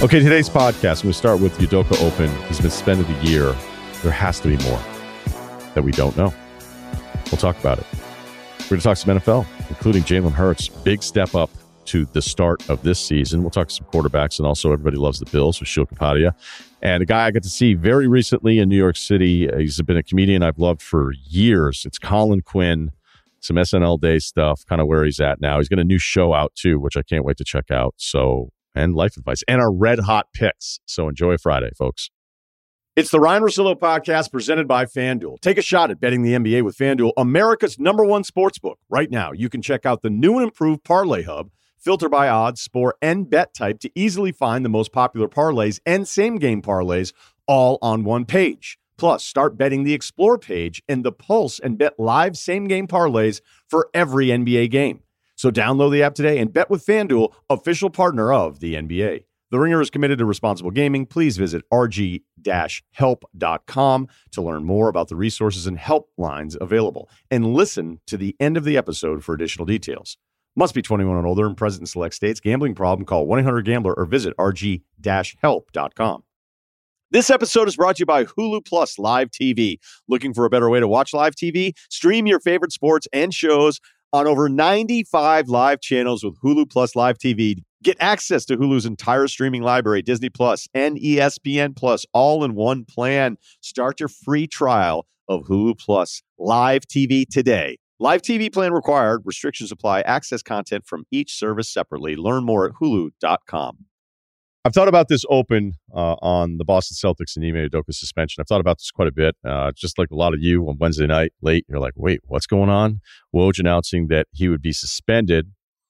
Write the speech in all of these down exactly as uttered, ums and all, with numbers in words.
Okay, today's podcast, I'm going to start with Udoka Open. He's been suspended a year. There has to be more that we don't know. We'll talk about it. We're going to talk some N F L, including Jalen Hurts. Big step up to the start of this season. We'll talk some quarterbacks, and also everybody loves the Bills with Shil Kapadia. And a guy I got to see very recently in New York City. He's been a comedian I've loved for years. It's Colin Quinn, some S N L Day stuff, kind of where he's at now. He's got a new show out, too, which I can't wait to check out. So, and life advice, and our red hot picks. So enjoy Friday, folks. It's the Ryan Russillo podcast presented by FanDuel. Take a shot at betting the N B A with FanDuel, America's number one sportsbook. Right now, you can check out the new and improved Parlay Hub. Filter by odds, score, and bet type to easily find the most popular parlays and same-game parlays all on one page. Plus, start betting the Explore page and the Pulse and bet live same-game parlays for every N B A game. So download the app today and bet with FanDuel, official partner of the N B A. The Ringer is committed to responsible gaming. Please visit r g dash help dot com to learn more about the resources and helplines available. And listen to the end of the episode for additional details. Must be twenty-one and older and present in select states. Gambling problem? Call one eight hundred gambler or visit r g dash help dot com. This episode is brought to you by Hulu Plus Live T V. Looking for a better way to watch live T V? Stream your favorite sports and shows on over ninety-five live channels with Hulu Plus Live T V. Get access to Hulu's entire streaming library, Disney Plus and E S P N Plus, all in one plan. Start your free trial of Hulu Plus Live T V today. Live T V plan required. Restrictions apply. Access content from each service separately. Learn more at hulu dot com. I've thought about this open uh, on the Boston Celtics and Ime Udoka suspension. I've thought about this quite a bit. Uh, just like a lot of you on Wednesday night late, you're like, wait, what's going on? Woj announcing that he would be suspended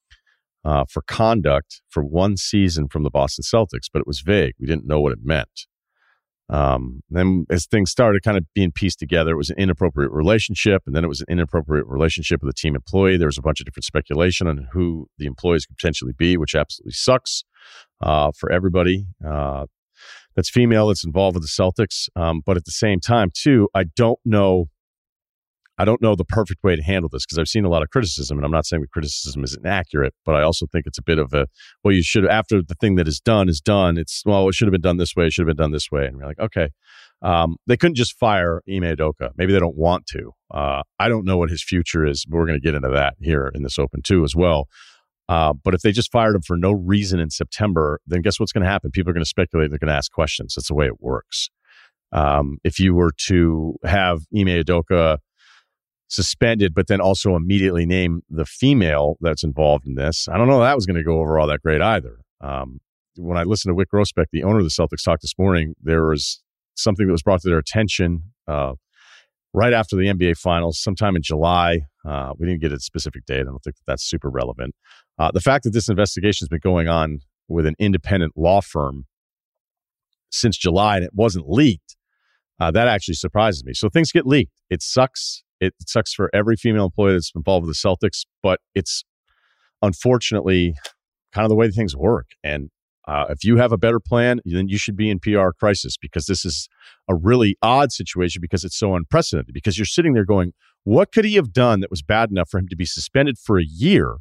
uh, for conduct for one season from the Boston Celtics, but it was vague. We didn't know what it meant. Um, then as things started kind of being pieced together, it was an inappropriate relationship, and then it was an inappropriate relationship with a team employee. There was a bunch of different speculation on who the employees could potentially be, which absolutely sucks uh, for everybody uh, that's female that's involved with the Celtics. Um, but at the same time, too, I don't know. I don't know the perfect way to handle this because I've seen a lot of criticism, and I'm not saying the criticism isn't accurate, but I also think it's a bit of a, well, you should, after the thing that is done is done, it's, well, it should have been done this way, it should have been done this way. And we're like, okay, um, they couldn't just fire Ime Udoka. Maybe they don't want to. Uh, I don't know what his future is, but we're going to get into that here in this open too as well. Uh, but if they just fired him for no reason in September, then guess what's going to happen? People are going to speculate, they're going to ask questions. That's the way it works. Um, if you were to have Ime Udoka suspended, but then also immediately name the female that's involved in this, I don't know that was going to go over all that great either. Um, when I listened to Wyc Grousbeck, the owner of the Celtics, talk this morning, there was something that was brought to their attention uh, right after the N B A Finals, sometime in July. Uh, we didn't get a specific date. I don't think that that's super relevant. Uh, the fact that this investigation has been going on with an independent law firm since July and it wasn't leaked, uh, that actually surprises me. So things get leaked. It sucks. It sucks for every female employee that's involved with the Celtics, but it's unfortunately kind of the way things work. And uh, if you have a better plan, then you should be in P R crisis because this is a really odd situation because it's so unprecedented. Because you're sitting there going, what could he have done that was bad enough for him to be suspended for a year,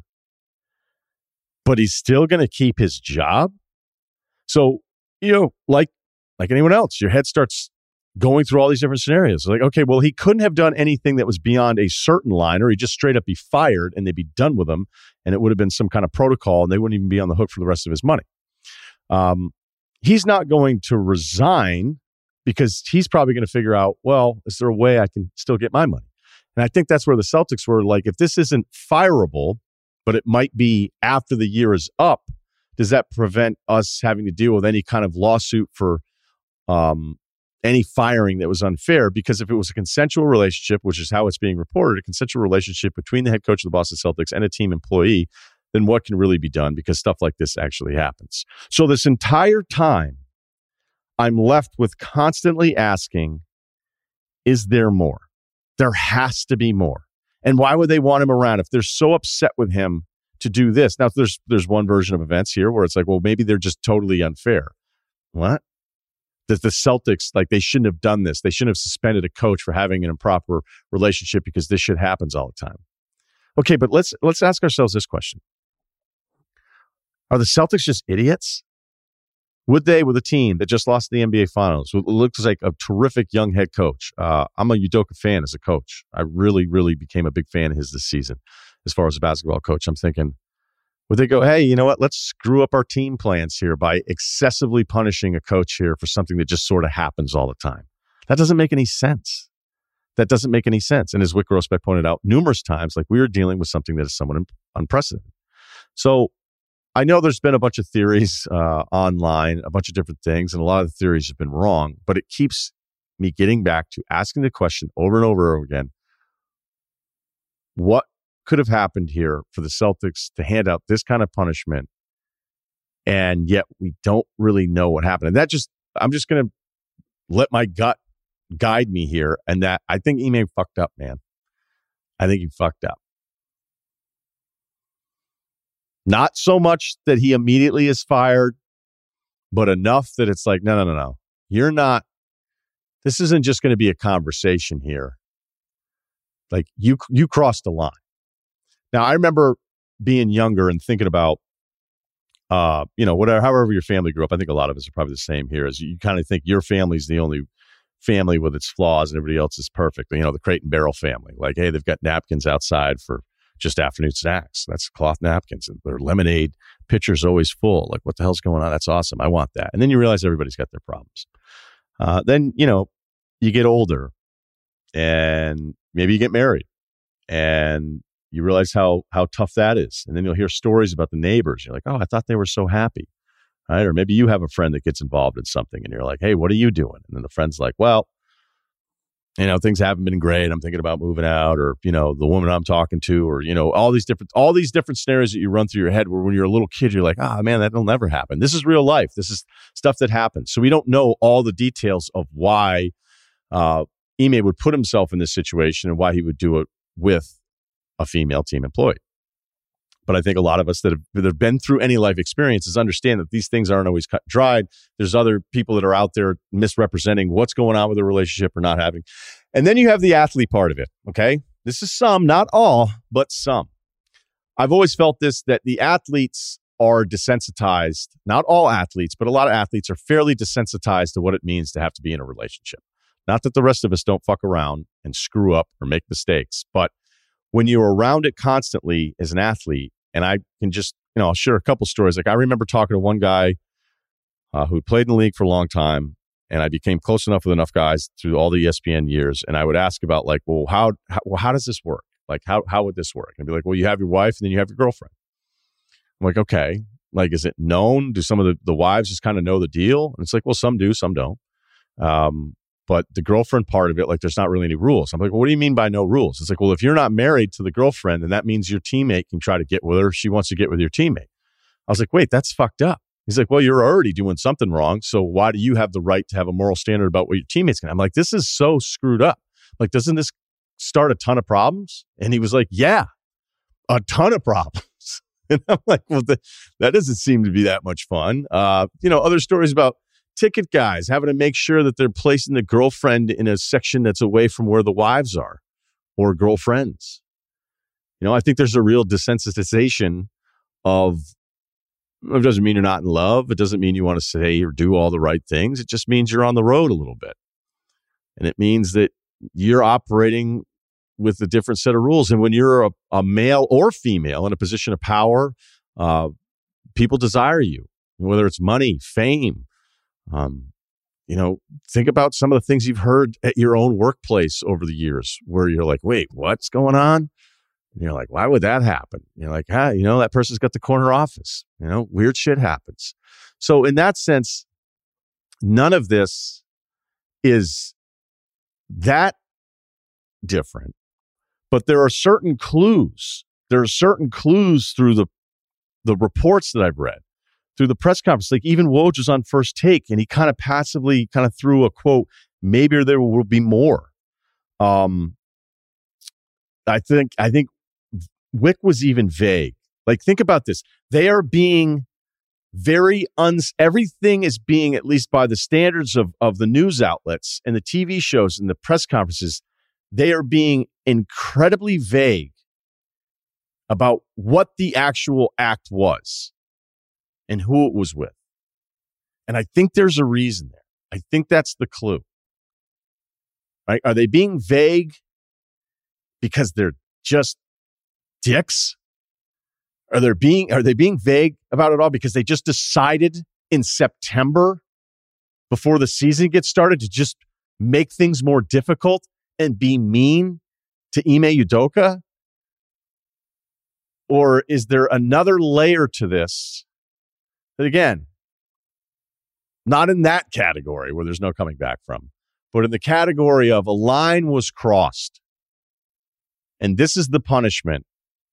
but he's still going to keep his job? So, you know, like like anyone else, your head starts going through all these different scenarios. Like, okay, well, he couldn't have done anything that was beyond a certain line, or he'd just straight up be fired and they'd be done with him, and it would have been some kind of protocol and they wouldn't even be on the hook for the rest of his money. Um, he's not going to resign because he's probably going to figure out, well, is there a way I can still get my money? And I think that's where the Celtics were like, if this isn't fireable, but it might be after the year is up, does that prevent us having to deal with any kind of lawsuit for um, any firing that was unfair? Because if it was a consensual relationship, which is how it's being reported, a consensual relationship between the head coach of the Boston Celtics and a team employee, then what can really be done? Because stuff like this actually happens. So this entire time, I'm left with constantly asking, is there more? There has to be more. And why would they want him around if they're so upset with him to do this? Now, there's there's one version of events here where it's like, well, maybe they're just totally unfair. What? That the Celtics, like, they shouldn't have done this. They shouldn't have suspended a coach for having an improper relationship because this shit happens all the time. Okay, but let's let's ask ourselves this question. Are the Celtics just idiots? Would they, with a team that just lost the N B A Finals, who looks like a terrific young head coach? Uh, I'm a Udoka fan as a coach. I really, really became a big fan of his this season as far as a basketball coach. I'm thinking, would they go, hey, you know what? Let's screw up our team plans here by excessively punishing a coach here for something that just sort of happens all the time? That doesn't make any sense. That doesn't make any sense. And as Wyc Grousbeck pointed out numerous times, like we are dealing with something that is somewhat un- unprecedented. So I know there's been a bunch of theories uh, online, a bunch of different things, and a lot of the theories have been wrong, but it keeps me getting back to asking the question over and over again, what could have happened here for the Celtics to hand out this kind of punishment, and yet we don't really know what happened? And that just, I'm just going to let my gut guide me here, and that I think Ime fucked up, man. I think he fucked up. Not so much that he immediately is fired, but enough that it's like, no, no, no, no. You're not, this isn't just going to be a conversation here. Like you, you crossed the line. Now, I remember being younger and thinking about, uh, you know, whatever, however your family grew up. I think a lot of us are probably the same here. As you kind of think your family's the only family with its flaws and everybody else is perfect. You know, the Crate and Barrel family. Like, hey, they've got napkins outside for just afternoon snacks. That's cloth napkins, and their lemonade pitcher's always full. Like, what the hell's going on? That's awesome. I want that. And then you realize everybody's got their problems. Uh, then, you know, you get older and maybe you get married and you realize how how tough that is. And then you'll hear stories about the neighbors. You're like, oh, I thought they were so happy. Right? Or maybe you have a friend that gets involved in something and you're like, hey, what are you doing? And then the friend's like, well, you know, things haven't been great. I'm thinking about moving out, or, you know, the woman I'm talking to, or, you know, all these different, all these different scenarios that you run through your head where when you're a little kid, you're like, ah, oh, man, that'll never happen. This is real life. This is stuff that happens. So we don't know all the details of why uh, Ime would put himself in this situation and why he would do it with a female team employee. But I think a lot of us that have, that have been through any life experiences understand that these things aren't always cut and dried. There's other people that are out there misrepresenting what's going on with a relationship or not having. And then you have the athlete part of it, okay? This is some, not all, but some. I've always felt this, that the athletes are desensitized. Not all athletes, but a lot of athletes are fairly desensitized to what it means to have to be in a relationship. Not that the rest of us don't fuck around and screw up or make mistakes, but when you're around it constantly as an athlete, and I can just, you know, I'll share a couple stories. Like I remember talking to one guy uh, who played in the league for a long time, and I became close enough with enough guys through all the E S P N years, and I would ask about like, well, how, how, well, how does this work? Like, how how would this work? And I'd be like, well, you have your wife, and then you have your girlfriend. I'm like, okay, like, is it known? Do some of the, the wives just kind of know the deal? And it's like, well, some do, some don't. Um, But the girlfriend part of it, like, there's not really any rules. I'm like, well, what do you mean by no rules? It's like, well, if you're not married to the girlfriend, then that means your teammate can try to get with her if she wants to get with your teammate. I was like, wait, that's fucked up. He's like, well, you're already doing something wrong. So why do you have the right to have a moral standard about what your teammates can? I'm like, this is so screwed up. Like, doesn't this start a ton of problems? And he was like, yeah, a ton of problems. And I'm like, well, the, that doesn't seem to be that much fun. Uh, you know, other stories about ticket guys having to make sure that they're placing the girlfriend in a section that's away from where the wives are or girlfriends. You know, I think there's a real desensitization of, it doesn't mean you're not in love. It doesn't mean you want to say or do all the right things. It just means you're on the road a little bit. And it means that you're operating with a different set of rules. And when you're a, a male or female in a position of power, uh, people desire you, whether it's money, fame. Um, you know, think about some of the things you've heard at your own workplace over the years where you're like, wait, what's going on? And you're like, why would that happen? You're like, ah, you know, that person's got the corner office. You know, weird shit happens. So in that sense, none of this is that different, but there are certain clues. There are certain clues through the the reports that I've read, through the press conference. Like even Woj was on First Take, and he kind of passively kind of threw a quote, maybe there will be more. Um, I think, I think Wyc was even vague. Like, think about this. They are being very, uns. everything is being, at least by the standards of, of the news outlets and the T V shows and the press conferences, they are being incredibly vague about what the actual act was and who it was with. And I think there's a reason there. I think that's the clue. Right? Are they being vague because they're just dicks? Are they being are they being vague about it all because they just decided in September before the season gets started to just make things more difficult and be mean to Ime Udoka? Or is there another layer to this that, again, not in that category where there's no coming back from, but in the category of a line was crossed, and this is the punishment,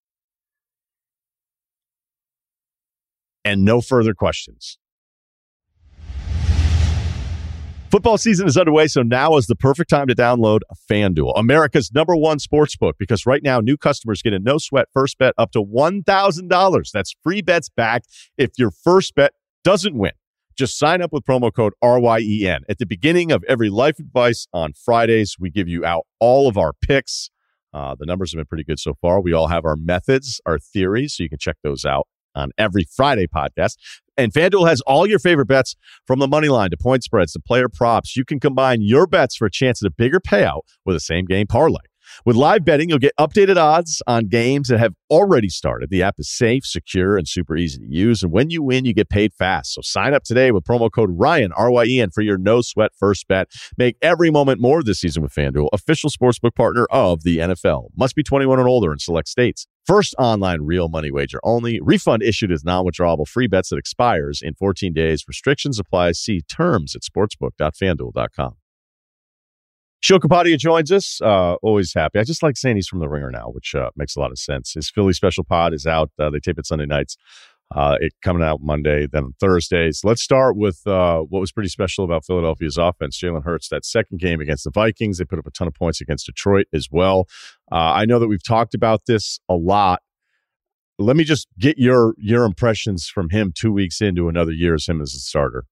and no further questions. Football season is underway, so now is the perfect time to download FanDuel, America's number one sportsbook, because right now new customers get a no-sweat first bet up to one thousand dollars. That's free bets back if your first bet doesn't win. Just sign up with promo code R Y E N. At the beginning of every Life Advice on Fridays, we give you out all of our picks. Uh, the numbers have been pretty good so far. We all have our methods, our theories, so you can check those out on every Friday podcast. And FanDuel has all your favorite bets from the money line to point spreads to player props. You can combine your bets for a chance at a bigger payout with a same-game parlay. With live betting, you'll get updated odds on games that have already started. The app is safe, secure, and super easy to use. And when you win, you get paid fast. So sign up today with promo code Ryan, R Y E N, for your no-sweat first bet. Make every moment more this season with FanDuel, official sportsbook partner of the N F L. Must be twenty-one and older in select states. First online real money wager only. Refund issued as non-withdrawable free bets that expires in fourteen days. Restrictions apply. See terms at sportsbook dot fanduel dot com. Shil Kapadia joins us. Uh, always happy. I just like saying he's from the Ringer now, which uh, makes a lot of sense. His Philly special pod is out. Uh, they tape it Sunday nights. Uh, it coming out Monday, then Thursdays. Let's start with uh, what was pretty special about Philadelphia's offense. Jalen Hurts, that second game against the Vikings, they put up a ton of points against Detroit as well. Uh, I know that we've talked about this a lot. Let me just get your your impressions from him two weeks into another year as him as a starter.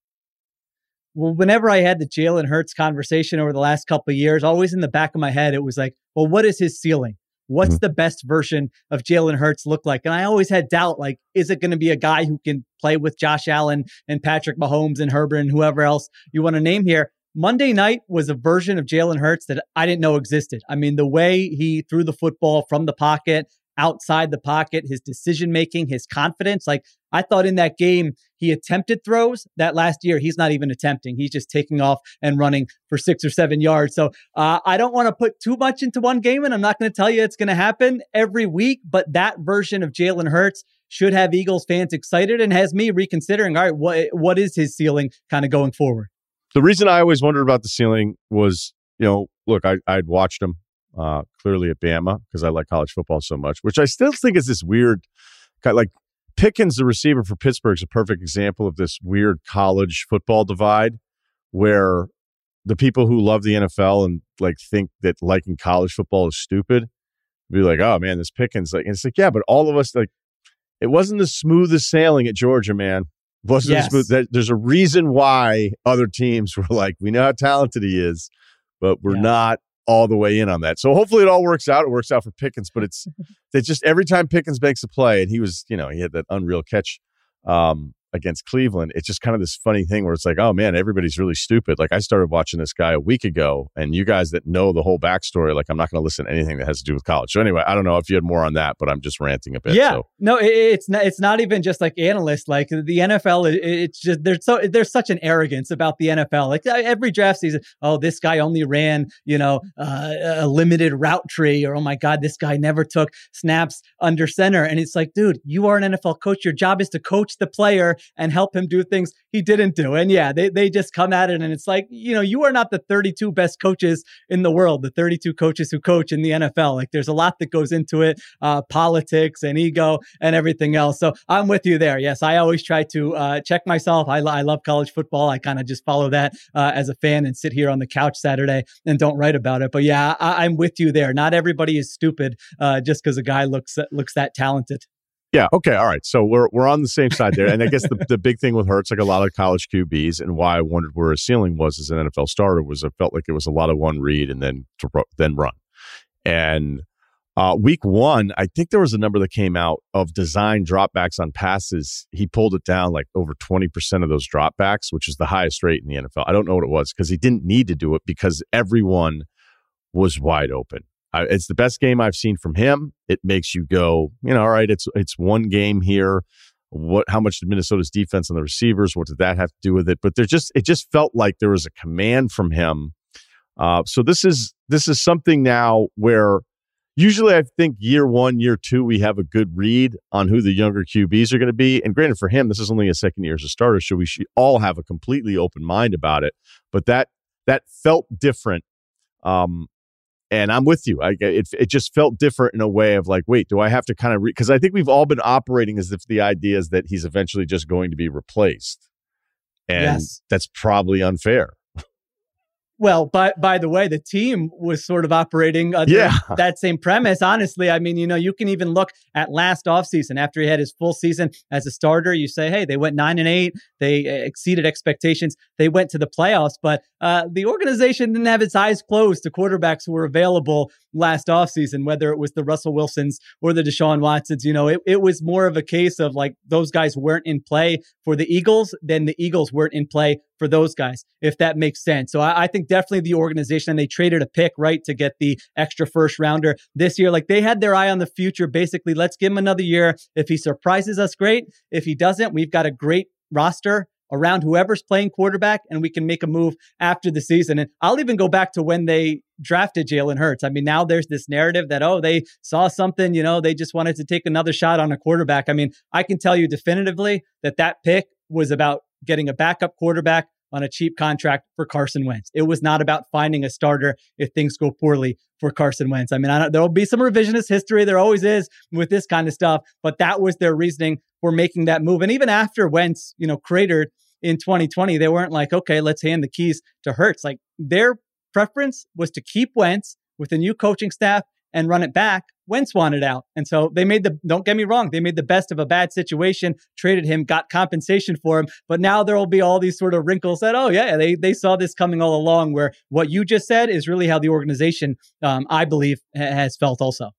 Well, whenever I had the Jalen Hurts conversation over the last couple of years, always in the back of my head, it was like, well, what is his ceiling? What's mm-hmm. the best version of Jalen Hurts look like? And I always had doubt, like, is it going to be a guy who can play with Josh Allen and Patrick Mahomes and Herbert and whoever else you want to name here? Monday night was a version of Jalen Hurts that I didn't know existed. I mean, the way he threw the football from the pocket, outside the pocket, his decision-making, his confidence. Like, I thought in that game, he attempted throws that last year. He's not even attempting. He's just taking off and running for six or seven yards. So uh, I don't want to put too much into one game, and I'm not going to tell you it's going to happen every week, but that version of Jalen Hurts should have Eagles fans excited and has me reconsidering, all right, what what is his ceiling kind of going forward? The reason I always wondered about the ceiling was, you know, look, I, I'd watched him uh, clearly at Bama because I like college football so much, which I still think is this weird, kind of like Pickens, the receiver for Pittsburgh, is a perfect example of this weird college football divide where the people who love the N F L and like think that liking college football is stupid be like, oh man, this Pickens, like, and it's like, yeah, but all of us, like, it wasn't the smoothest sailing at Georgia, man. It wasn't yes. smooth. That, there's a reason why other teams were like, we know how talented he is, but we're yeah. not all the way in on that. So hopefully it all works out. It works out for Pickens, but it's it's just every time Pickens makes a play, and he was, you know, he had that unreal catch um, against Cleveland. It's just kind of this funny thing where it's like, oh man, everybody's really stupid. Like, I started watching this guy a week ago, and you guys that know the whole backstory, like, I'm not going to listen to anything that has to do with college. So anyway, I don't know if you had more on that, but I'm just ranting a bit. Yeah, so. no, it, it's not. It's not even just like analysts. Like the N F L, it, it's just there's so there's such an arrogance about the N F L. Like every draft season, oh, this guy only ran, you know, uh, a limited route tree, or oh my God, this guy never took snaps under center. And it's like, dude, you are an N F L coach. Your job is to coach the player and help him do things he didn't do. And yeah, they they just come at it, and it's like, you know, you are not the thirty-two best coaches in the world, the thirty-two coaches who coach in the N F L. Like, there's a lot that goes into it, uh, politics and ego and everything else. So I'm with you there. Yes, I always try to uh, check myself. I, I love college football. I kind of just follow that uh, as a fan and sit here on the couch Saturday and don't write about it. But yeah, I, I'm with you there. Not everybody is stupid uh, just because a guy looks looks that talented. Yeah. Okay. All right. So we're we're on the same side there. And I guess the, the big thing with Hurts, like a lot of college Q Bs, and why I wondered where his ceiling was as an N F L starter, was I felt like it was a lot of one read and then to then run. And Uh, week one, I think there was a number that came out of design dropbacks on passes. He pulled it down like over twenty percent of those dropbacks, which is the highest rate in the N F L. I don't know what it was because he didn't need to do it because everyone was wide open. I, it's the best game I've seen from him. It makes you go, you know, all right, it's it's one game here. What? How much did Minnesota's defense on the receivers? What did that have to do with it? But there just it just felt like there was a command from him. Uh, so this is this is something now where usually I think year one, year two, we have a good read on who the younger Q Bs are going to be. And granted, for him, this is only a second year as a starter, so we should all have a completely open mind about it. But that that felt different. Um, And I'm with you. I, it it just felt different in a way of like, wait, do I have to kind of because re- I think we've all been operating as if the idea is that he's eventually just going to be replaced, and Yes. that's probably unfair. Well, by by the way, the team was sort of operating under Yeah. that same premise. Honestly, I mean, you know, you can even look at last offseason after he had his full season as a starter. You say, hey, they went nine and eight. They exceeded expectations. They went to the playoffs, but uh, the organization didn't have its eyes closed to quarterbacks who were available last offseason, whether it was the Russell Wilsons or the Deshaun Watsons. You know, it, it was more of a case of like those guys weren't in play for the Eagles, then the Eagles weren't in play for those guys, if that makes sense. So I, I think definitely the organization, and they traded a pick, right, to get the extra first rounder this year. Like they had their eye on the future. Basically, let's give him another year. If he surprises us, great. If he doesn't, we've got a great roster around whoever's playing quarterback, and we can make a move after the season. And I'll even go back to when they drafted Jalen Hurts. I mean, now there's this narrative that, oh, they saw something, you know, they just wanted to take another shot on a quarterback. I mean, I can tell you definitively that that pick was about getting a backup quarterback on a cheap contract for Carson Wentz. It was not about finding a starter if things go poorly for Carson Wentz. I mean, I don't, there'll be some revisionist history. There always is with this kind of stuff, but that was their reasoning for making that move. And even after Wentz, you know, cratered in twenty twenty, they weren't like, okay, let's hand the keys to Hurts. Like their preference was to keep Wentz with a new coaching staff and run it back. Wentz wanted out. And so they made the, don't get me wrong, they made the best of a bad situation, traded him, got compensation for him. But now there will be all these sort of wrinkles that, oh yeah, they they saw this coming all along, where what you just said is really how the organization, um, I believe, ha- has felt also.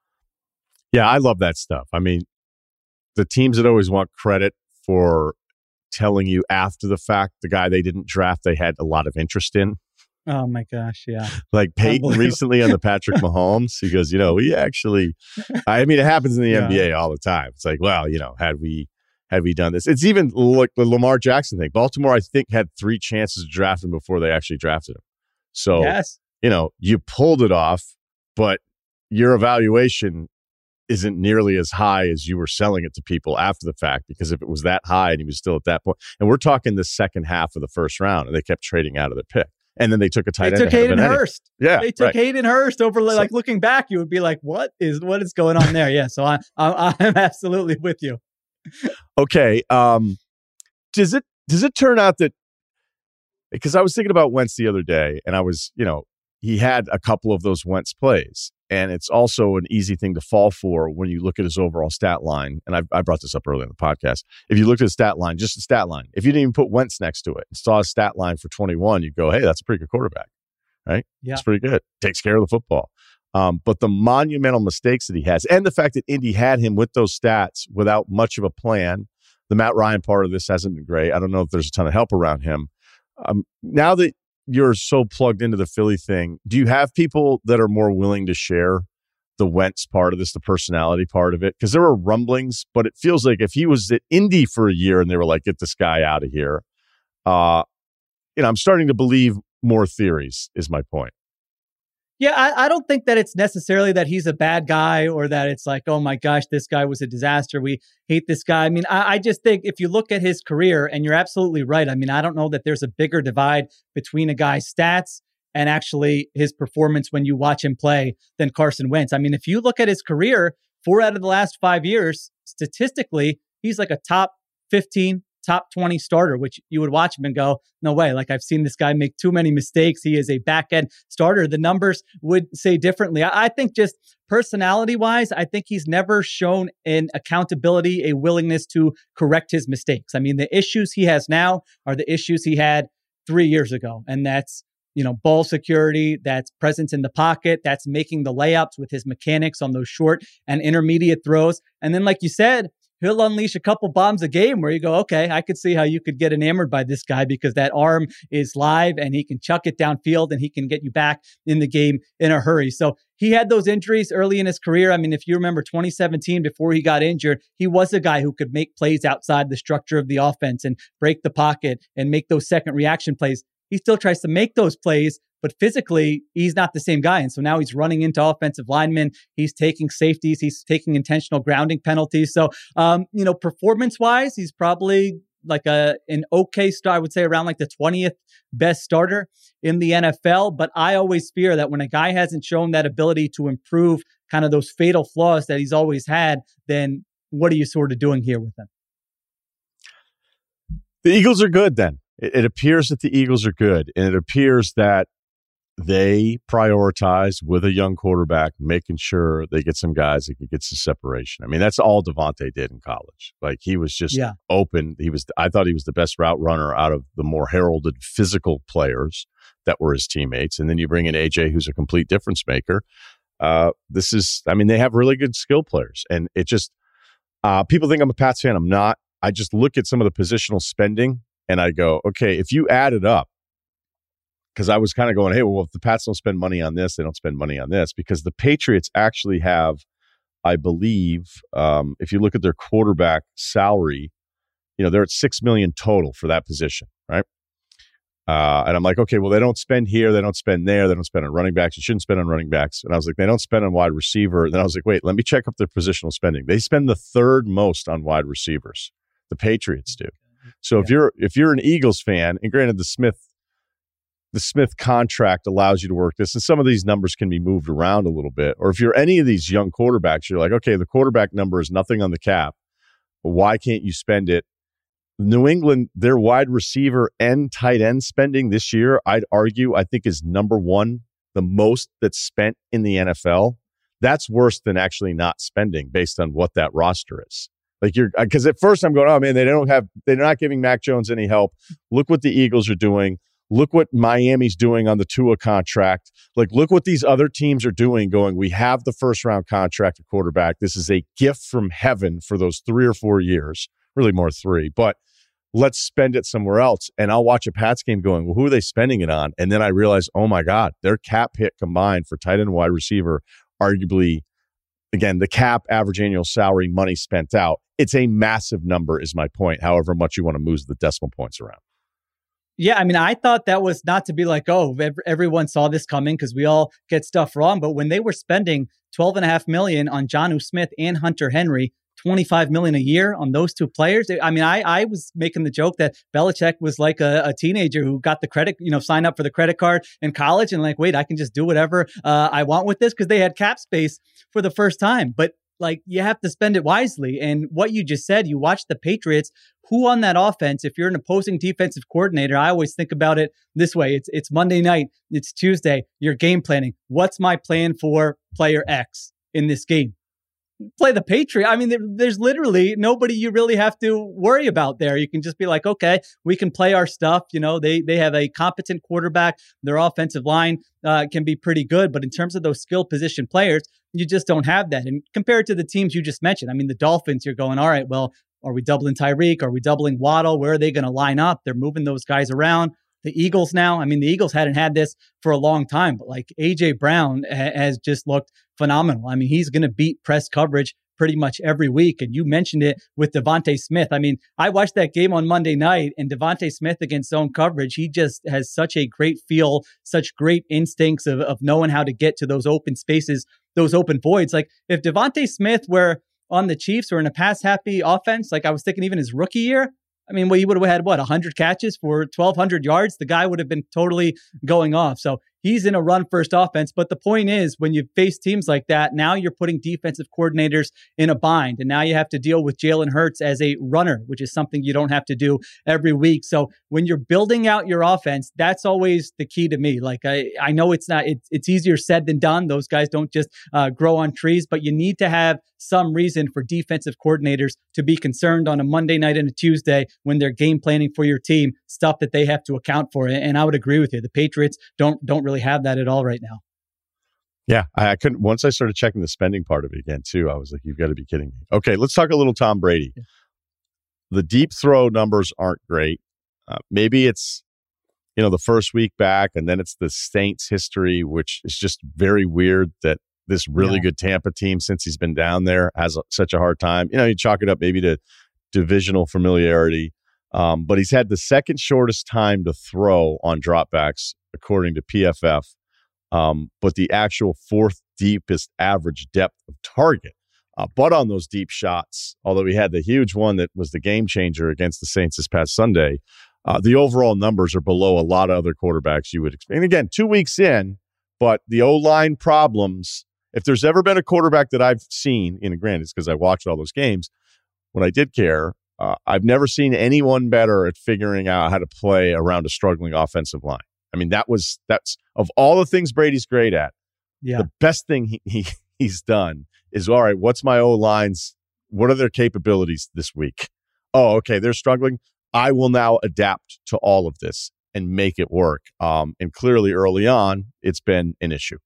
Yeah, I love that stuff. I mean, the teams that always want credit for telling you after the fact the guy they didn't draft, they had a lot of interest in. Oh my gosh, yeah. Like Peyton recently on the Patrick Mahomes, he goes, you know, we actually, I mean, it happens in the yeah. N B A all the time. It's like, well, you know, had we had we done this? It's even like the Lamar Jackson thing. Baltimore, I think, had three chances to draft him before they actually drafted him. So, yes. you know, you pulled it off, but your evaluation isn't nearly as high as you were selling it to people after the fact, because if it was that high and he was still at that point, and we're talking the second half of the first round, and they kept trading out of the pick. And then they took a tight they end. Took Hayden Hurst. Yeah, they took right. Hayden Hurst over. Like so, looking back, you would be like, "What is what is going on there?" Yeah, so I, I I'm absolutely with you. Okay, um, does it does it turn out that, because I was thinking about Wentz the other day, and I was, you know, he had a couple of those Wentz plays, and it's also an easy thing to fall for when you look at his overall stat line. And I, I brought this up earlier in the podcast. If you looked at the stat line, just the stat line, if you didn't even put Wentz next to it and saw his stat line for twenty-one, you'd go, hey, that's a pretty good quarterback, right? Yeah. It's pretty good. Takes care of the football. Um, but the monumental mistakes that he has, and the fact that Indy had him with those stats without much of a plan, the Matt Ryan part of this hasn't been great. I don't know if there's a ton of help around him. Um, now that you're so plugged into the Philly thing, do you have people that are more willing to share the Wentz part of this, the personality part of it? Because there were rumblings, but it feels like if he was at Indy for a year and they were like, get this guy out of here, uh, you know, I'm starting to believe more theories, is my point. Yeah, I, I don't think that it's necessarily that he's a bad guy or that it's like, oh my gosh, this guy was a disaster. We hate this guy. I mean, I, I just think if you look at his career, and you're absolutely right. I mean, I don't know that there's a bigger divide between a guy's stats and actually his performance when you watch him play than Carson Wentz. I mean, if you look at his career, four out of the last five years, statistically, he's like a top fifteen, top twenty starter, which you would watch him and go, no way. Like, I've seen this guy make too many mistakes. He is a back end starter. The numbers would say differently. I, I think just personality wise, I think he's never shown an accountability, a willingness to correct his mistakes. I mean, the issues he has now are the issues he had three years ago. And that's you know, ball security, that's presence in the pocket, that's making the layups with his mechanics on those short and intermediate throws. And then, like you said, he'll unleash a couple bombs a game where you go, okay, I could see how you could get enamored by this guy because that arm is live and he can chuck it downfield and he can get you back in the game in a hurry. So he had those injuries early in his career. I mean, if you remember twenty seventeen, before he got injured, he was a guy who could make plays outside the structure of the offense and break the pocket and make those second reaction plays. He still tries to make those plays, but physically, he's not the same guy. And so now he's running into offensive linemen. He's taking safeties. He's taking intentional grounding penalties. So, um, you know, performance-wise, he's probably like a an okay star. I would say around like the twentieth best starter in the N F L. But I always fear that when a guy hasn't shown that ability to improve kind of those fatal flaws that he's always had, then what are you sort of doing here with him? The Eagles are good then. It, it appears that the Eagles are good. And it appears that they prioritize with a young quarterback, making sure they get some guys that can get some separation. I mean, that's all Davante did in college. Like he was just yeah. open. He was, I thought he was the best route runner out of the more heralded physical players that were his teammates. And then you bring in A J, who's a complete difference maker. Uh, this is, I mean, they have really good skill players. And it just, uh, people think I'm a Pats fan. I'm not. I just look at some of the positional spending and I go, okay, if you add it up, because I was kind of going, hey, well, if the Pats don't spend money on this, they don't spend money on this. Because the Patriots actually have, I believe, um, if you look at their quarterback salary, you know, they're at six million dollars total for that position, right? Uh, and I'm like, okay, well, they don't spend here, they don't spend there, they don't spend on running backs. You shouldn't spend on running backs. And I was like, they don't spend on wide receiver. And then I was like, wait, let me check up their positional spending. They spend the third most on wide receivers. The Patriots do. So yeah. if you're if you're an Eagles fan, and granted, the Smith. The Smith contract allows you to work this, and some of these numbers can be moved around a little bit. Or if you're any of these young quarterbacks, you're like, okay, the quarterback number is nothing on the cap. Why can't you spend it? New England, their wide receiver and tight end spending this year, I'd argue, I think is number one, the most that's spent in the N F L. That's worse than actually not spending based on what that roster is. Like you're, because at first I'm going, oh man, they don't have, they're not giving Mac Jones any help. Look what the Eagles are doing. Look what Miami's doing on the Tua contract. Like, look what these other teams are doing, going, we have the first round contract at quarterback. This is a gift from heaven for those three or four years, really more three, but let's spend it somewhere else. And I'll watch a Pats game going, well, who are they spending it on? And then I realize, oh my God, their cap hit combined for tight end and wide receiver, arguably, again, the cap average annual salary money spent out. It's a massive number is my point, however much you want to move the decimal points around. Yeah, I mean, I thought that was not to be like, oh, everyone saw this coming because we all get stuff wrong. But when they were spending twelve and a half million on Jonnu Smith and Hunter Henry, twenty-five million a year on those two players. I mean, I, I was making the joke that Belichick was like a, a teenager who got the credit, you know, signed up for the credit card in college and like, wait, I can just do whatever uh, I want with this because they had cap space for the first time. But like, you have to spend it wisely. And what you just said, you watch the Patriots, who on that offense, if you're an opposing defensive coordinator, I always think about it this way. It's it's Monday night, it's Tuesday, you're game planning. What's my plan for player X in this game? Play the Patriot. I mean, there, there's literally nobody you really have to worry about there. You can just be like, okay, we can play our stuff. You know, they they have a competent quarterback. Their offensive line uh, can be pretty good. But in terms of those skill position players, you just don't have that. And compared to the teams you just mentioned, I mean, the Dolphins, you're going, all right, well, are we doubling Tyreek? Are we doubling Waddle? Where are they going to line up? They're moving those guys around. The Eagles now, I mean, the Eagles hadn't had this for a long time, but like A J Brown ha- has just looked phenomenal. I mean, he's going to beat press coverage pretty much every week. And you mentioned it with Devontae Smith. I mean, I watched that game on Monday night and Devontae Smith against zone coverage. He just has such a great feel, such great instincts of, of knowing how to get to those open spaces, those open voids. Like if Devontae Smith were on the Chiefs or in a pass happy offense, like I was thinking even his rookie year, I mean, well, he would have had, what, one hundred catches for twelve hundred yards? The guy would have been totally going off. So he's in a run first offense. But the point is, when you face teams like that, now you're putting defensive coordinators in a bind. And now you have to deal with Jalen Hurts as a runner, which is something you don't have to do every week. So when you're building out your offense, that's always the key to me. Like, I, I know it's not, it's, it's easier said than done. Those guys don't just uh, grow on trees, but you need to have some reason for defensive coordinators to be concerned on a Monday night and a Tuesday when they're game planning for your team, stuff that they have to account for. And I would agree with you. The Patriots don't don't really have that at all right now. Yeah, I, I couldn't. Once I started checking the spending part of it again, too, I was like, you've got to be kidding me. Okay, let's talk a little Tom Brady. Yeah. The deep throw numbers aren't great. Uh, maybe it's, you know, the first week back, and then it's the Saints history, which is just very weird that this really yeah. good Tampa team, since he's been down there, has a, such a hard time. You know, you chalk it up maybe to divisional familiarity. Um, but he's had the second shortest time to throw on dropbacks, according to P F F. Um, but the actual fourth deepest average depth of target. Uh, but on those deep shots, although he had the huge one that was the game changer against the Saints this past Sunday, uh, the overall numbers are below a lot of other quarterbacks you would expect. And again, two weeks in, but the O-line problems, if there's ever been a quarterback that I've seen, and granted, it's because I watched all those games, when I did care, uh, I've never seen anyone better at figuring out how to play around a struggling offensive line. I mean, that was, that's, of all the things Brady's great at, yeah. the best thing he, he he's done is, all right, what's my O-lines? What are their capabilities this week? Oh, okay, they're struggling. I will now adapt to all of this and make it work. Um, and clearly early on, it's been an issue.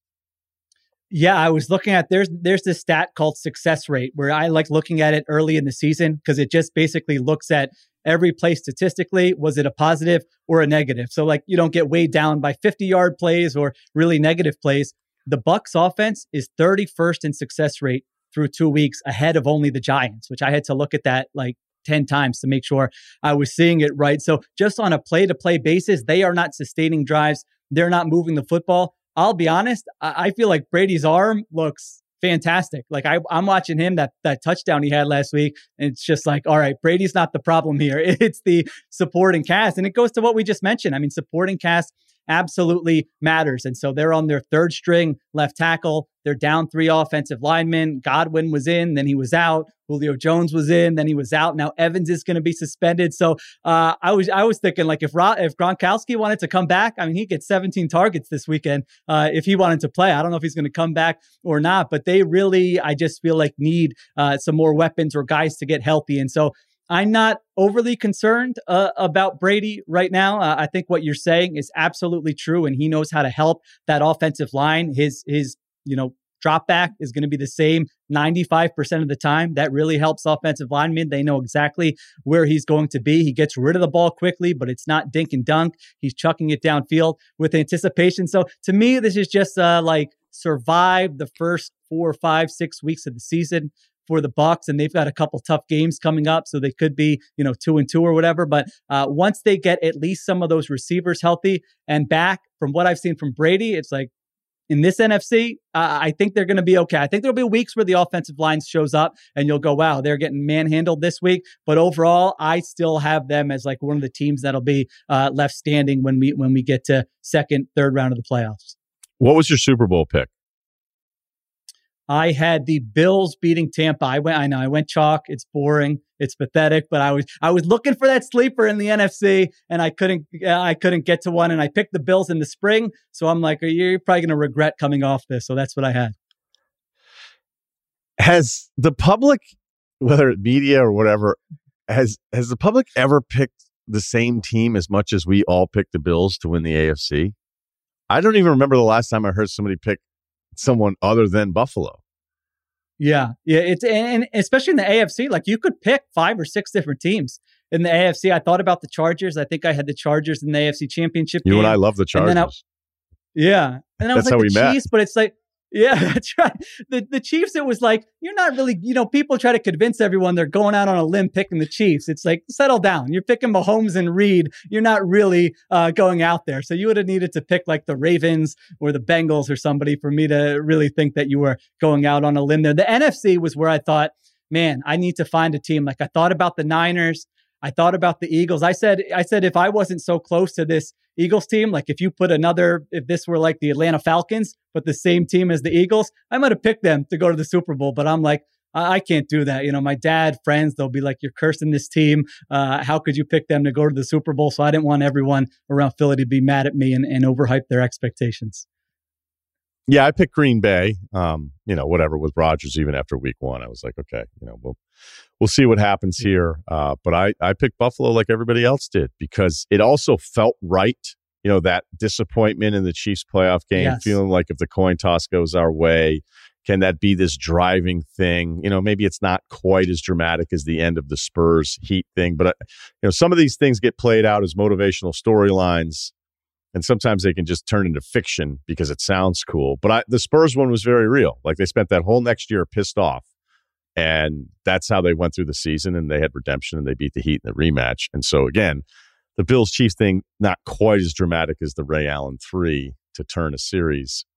Yeah, I was looking at, there's there's this stat called success rate, where I like looking at it early in the season because it just basically looks at every play statistically. Was it a positive or a negative? So like you don't get weighed down by fifty-yard plays or really negative plays. The Bucs offense is thirty-first in success rate through two weeks, ahead of only the Giants, which I had to look at that like ten times to make sure I was seeing it right. So just on a play-to-play basis, they are not sustaining drives. They're not moving the football. I'll be honest, I feel like Brady's arm looks fantastic. Like I, I'm watching him, that that touchdown he had last week, and it's just like, all right, Brady's not the problem here. It's the supporting cast. And it goes to what we just mentioned. I mean, supporting cast absolutely matters. And so they're on their third string left tackle. They're down three offensive linemen. Godwin was in, then he was out. Julio Jones was in, then he was out. Now Evans is going to be suspended. So uh, I was I was thinking, like, if Ro- if Gronkowski wanted to come back, I mean, he gets seventeen targets this weekend uh, if he wanted to play. I don't know if he's going to come back or not, but they really, I just feel like, need uh, some more weapons or guys to get healthy. And so I'm not overly concerned uh, about Brady right now. Uh, I think what you're saying is absolutely true, and he knows how to help that offensive line. His his you know drop back is going to be the same ninety-five percent of the time. That really helps offensive linemen. They know exactly where he's going to be. He gets rid of the ball quickly, but it's not dink and dunk. He's chucking it downfield with anticipation. So to me, this is just uh, like survive the first four, five, six weeks of the season for the Bucs, and they've got a couple tough games coming up, so they could be, you know, two and two or whatever. But uh, once they get at least some of those receivers healthy and back, from what I've seen from Brady, it's like in this N F C, uh, I think they're going to be okay. I think there'll be weeks where the offensive line shows up, and you'll go, "Wow, they're getting manhandled this week." But overall, I still have them as like one of the teams that'll be uh, left standing when we when we get to second, third round of the playoffs. What was your Super Bowl pick? I had the Bills beating Tampa. I went, I know I went chalk. It's boring. It's pathetic, but I was, I was looking for that sleeper in the N F C, and I couldn't, I couldn't get to one. And I picked the Bills in the spring. So I'm like, you're probably going to regret coming off this. So that's what I had. Has the public, whether it's media or whatever, has, has the public ever picked the same team as much as we all picked the Bills to win the A F C? I don't even remember the last time I heard somebody pick someone other than Buffalo. Yeah. Yeah. It's, and, and especially in the A F C, like you could pick five or six different teams in the A F C. I thought about the Chargers. I think I had the Chargers in the A F C Championship you game. and I love the Chargers. And I, yeah. And I was That's like, how we the met. Chiefs, but it's like, yeah, that's right. The the Chiefs, it was like, you're not really, you know, people try to convince everyone they're going out on a limb picking the Chiefs. It's like, settle down. You're picking Mahomes and Reed. You're not really uh, going out there. So you would have needed to pick like the Ravens or the Bengals or somebody for me to really think that you were going out on a limb there. The N F C was where I thought, man, I need to find a team. Like I thought about the Niners. I thought about the Eagles. I said, I said, if I wasn't so close to this Eagles team, like if you put another, if this were like the Atlanta Falcons, but the same team as the Eagles, I might have picked them to go to the Super Bowl. But I'm like, I, I can't do that. You know, my dad, friends, they'll be like, you're cursing this team. Uh, how could you pick them to go to the Super Bowl? So I didn't want everyone around Philly to be mad at me and, and overhype their expectations. Yeah, I picked Green Bay. Um, you know, whatever with Rodgers. Even after Week One, I was like, okay, you know, we'll we'll see what happens here. Uh, but I I picked Buffalo like everybody else did because it also felt right. You know, that disappointment in the Chiefs playoff game, yes. Feeling like if the coin toss goes our way, can that be this driving thing? You know, maybe it's not quite as dramatic as the end of the Spurs Heat thing, but uh, you know, some of these things get played out as motivational storylines. And sometimes they can just turn into fiction because it sounds cool. But I, the Spurs one was very real. Like they spent that whole next year pissed off. And that's how they went through the season. And they had redemption and they beat the Heat in the rematch. And so, again, the Bills-Chiefs thing, not quite as dramatic as the Ray Allen three to turn a series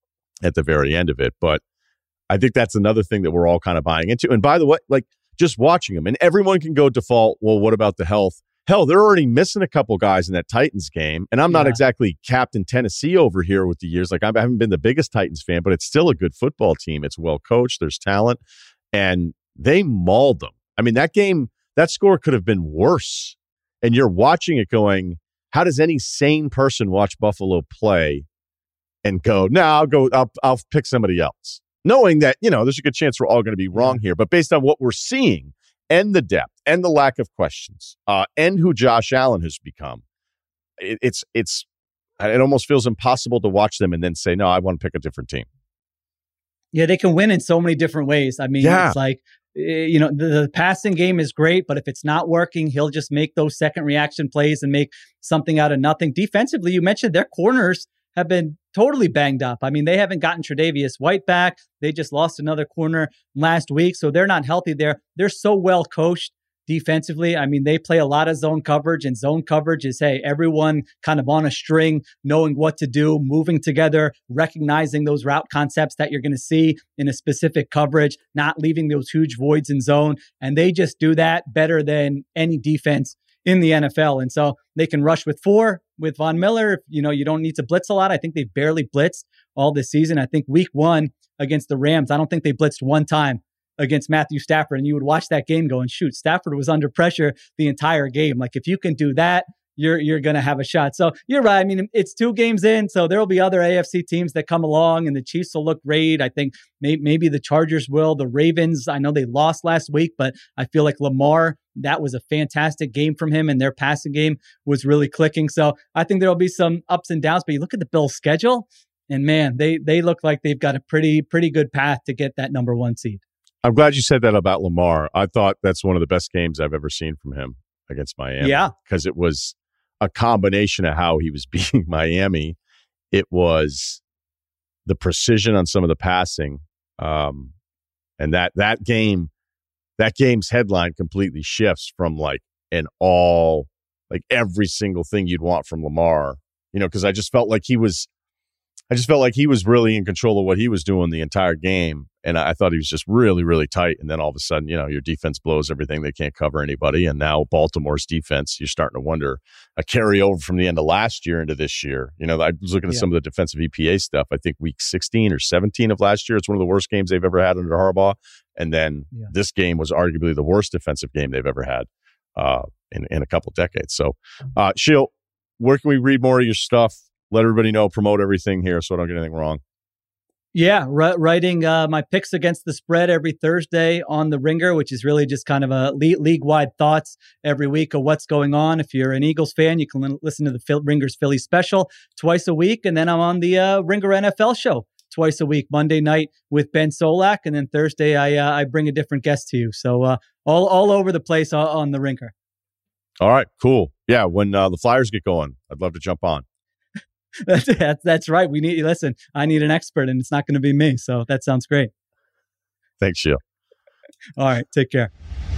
at the very end of it. But I think that's another thing that we're all kind of buying into. And by the way, like just watching them, and everyone can go default, well, what about the health? Hell, they're already missing a couple guys in that Titans game. And I'm not yeah. exactly Captain Tennessee over here with the years. Like I haven't been the biggest Titans fan, but it's still a good football team. It's well coached. There's talent. And they mauled them. I mean, that game, that score could have been worse. And you're watching it going, how does any sane person watch Buffalo play and go, no, I'll go, I'll, I'll pick somebody else. Knowing that, you know, there's a good chance we're all going to be wrong here. But based on what we're seeing, and the depth and the lack of questions, uh, and who Josh Allen has become, it, it's it's it almost feels impossible to watch them and then say, no, I want to pick a different team. Yeah, they can win in so many different ways. I mean, yeah. it's like, you know, the, the passing game is great, but if it's not working, he'll just make those second reaction plays and make something out of nothing. Defensively, you mentioned their corners have been totally banged up. I mean, they haven't gotten Tre'Davious White back. They just lost another corner last week, so they're not healthy there. They're so well coached defensively. I mean, they play a lot of zone coverage, and zone coverage is, hey, everyone kind of on a string, knowing what to do, moving together, recognizing those route concepts that you're going to see in a specific coverage, not leaving those huge voids in zone. And they just do that better than any defense in the N F L. And so they can rush with four with Von Miller. You know, you don't need to blitz a lot. I think they barely blitzed all this season. I think week one against the Rams, I don't think they blitzed one time against Matthew Stafford. And you would watch that game going, shoot, Stafford was under pressure the entire game. Like if you can do that, you're you're going to have a shot. So you're right. I mean, it's two games in, so there will be other A F C teams that come along, and the Chiefs will look great. I think may, maybe the Chargers will. The Ravens, I know they lost last week, but I feel like Lamar, that was a fantastic game from him, and their passing game was really clicking. So I think there will be some ups and downs, but you look at the Bills' schedule, and man, they they look like they've got a pretty pretty good path to get that number one seed. I'm glad you said that about Lamar. I thought that's one of the best games I've ever seen from him against Miami. Yeah, because it was a combination of how he was beating Miami. It was the precision on some of the passing. Um, and that that game, that game's headline completely shifts from like an all, like every single thing you'd want from Lamar, you know, because I just felt like he was, I just felt like he was really in control of what he was doing the entire game. And I thought he was just really, really tight. And then all of a sudden, you know, your defense blows everything. They can't cover anybody. And now Baltimore's defense, you're starting to wonder, a carryover from the end of last year into this year. You know, I was looking at yeah. some of the defensive E P A stuff. I think week sixteen or seventeen of last year, it's one of the worst games they've ever had under Harbaugh. And then yeah. this game was arguably the worst defensive game they've ever had uh, in, in a couple decades. So, uh, Sheil, where can we read more of your stuff? Let everybody know, promote everything here so I don't get anything wrong. Yeah, r- writing uh, my picks against the spread every Thursday on The Ringer, which is really just kind of a le- league-wide thoughts every week of what's going on. If you're an Eagles fan, you can l- listen to the Phil- Ringer's Philly special twice a week. And then I'm on the uh, Ringer N F L show twice a week, Monday night with Ben Solak. And then Thursday, I uh, I bring a different guest to you. So uh, all, all over the place on, on The Ringer. All right, cool. Yeah, when uh, the Flyers get going, I'd love to jump on. That's, that's that's right. We need listen. I need an expert, and it's not going to be me. So that sounds great. Thanks, Sheil. All right, take care.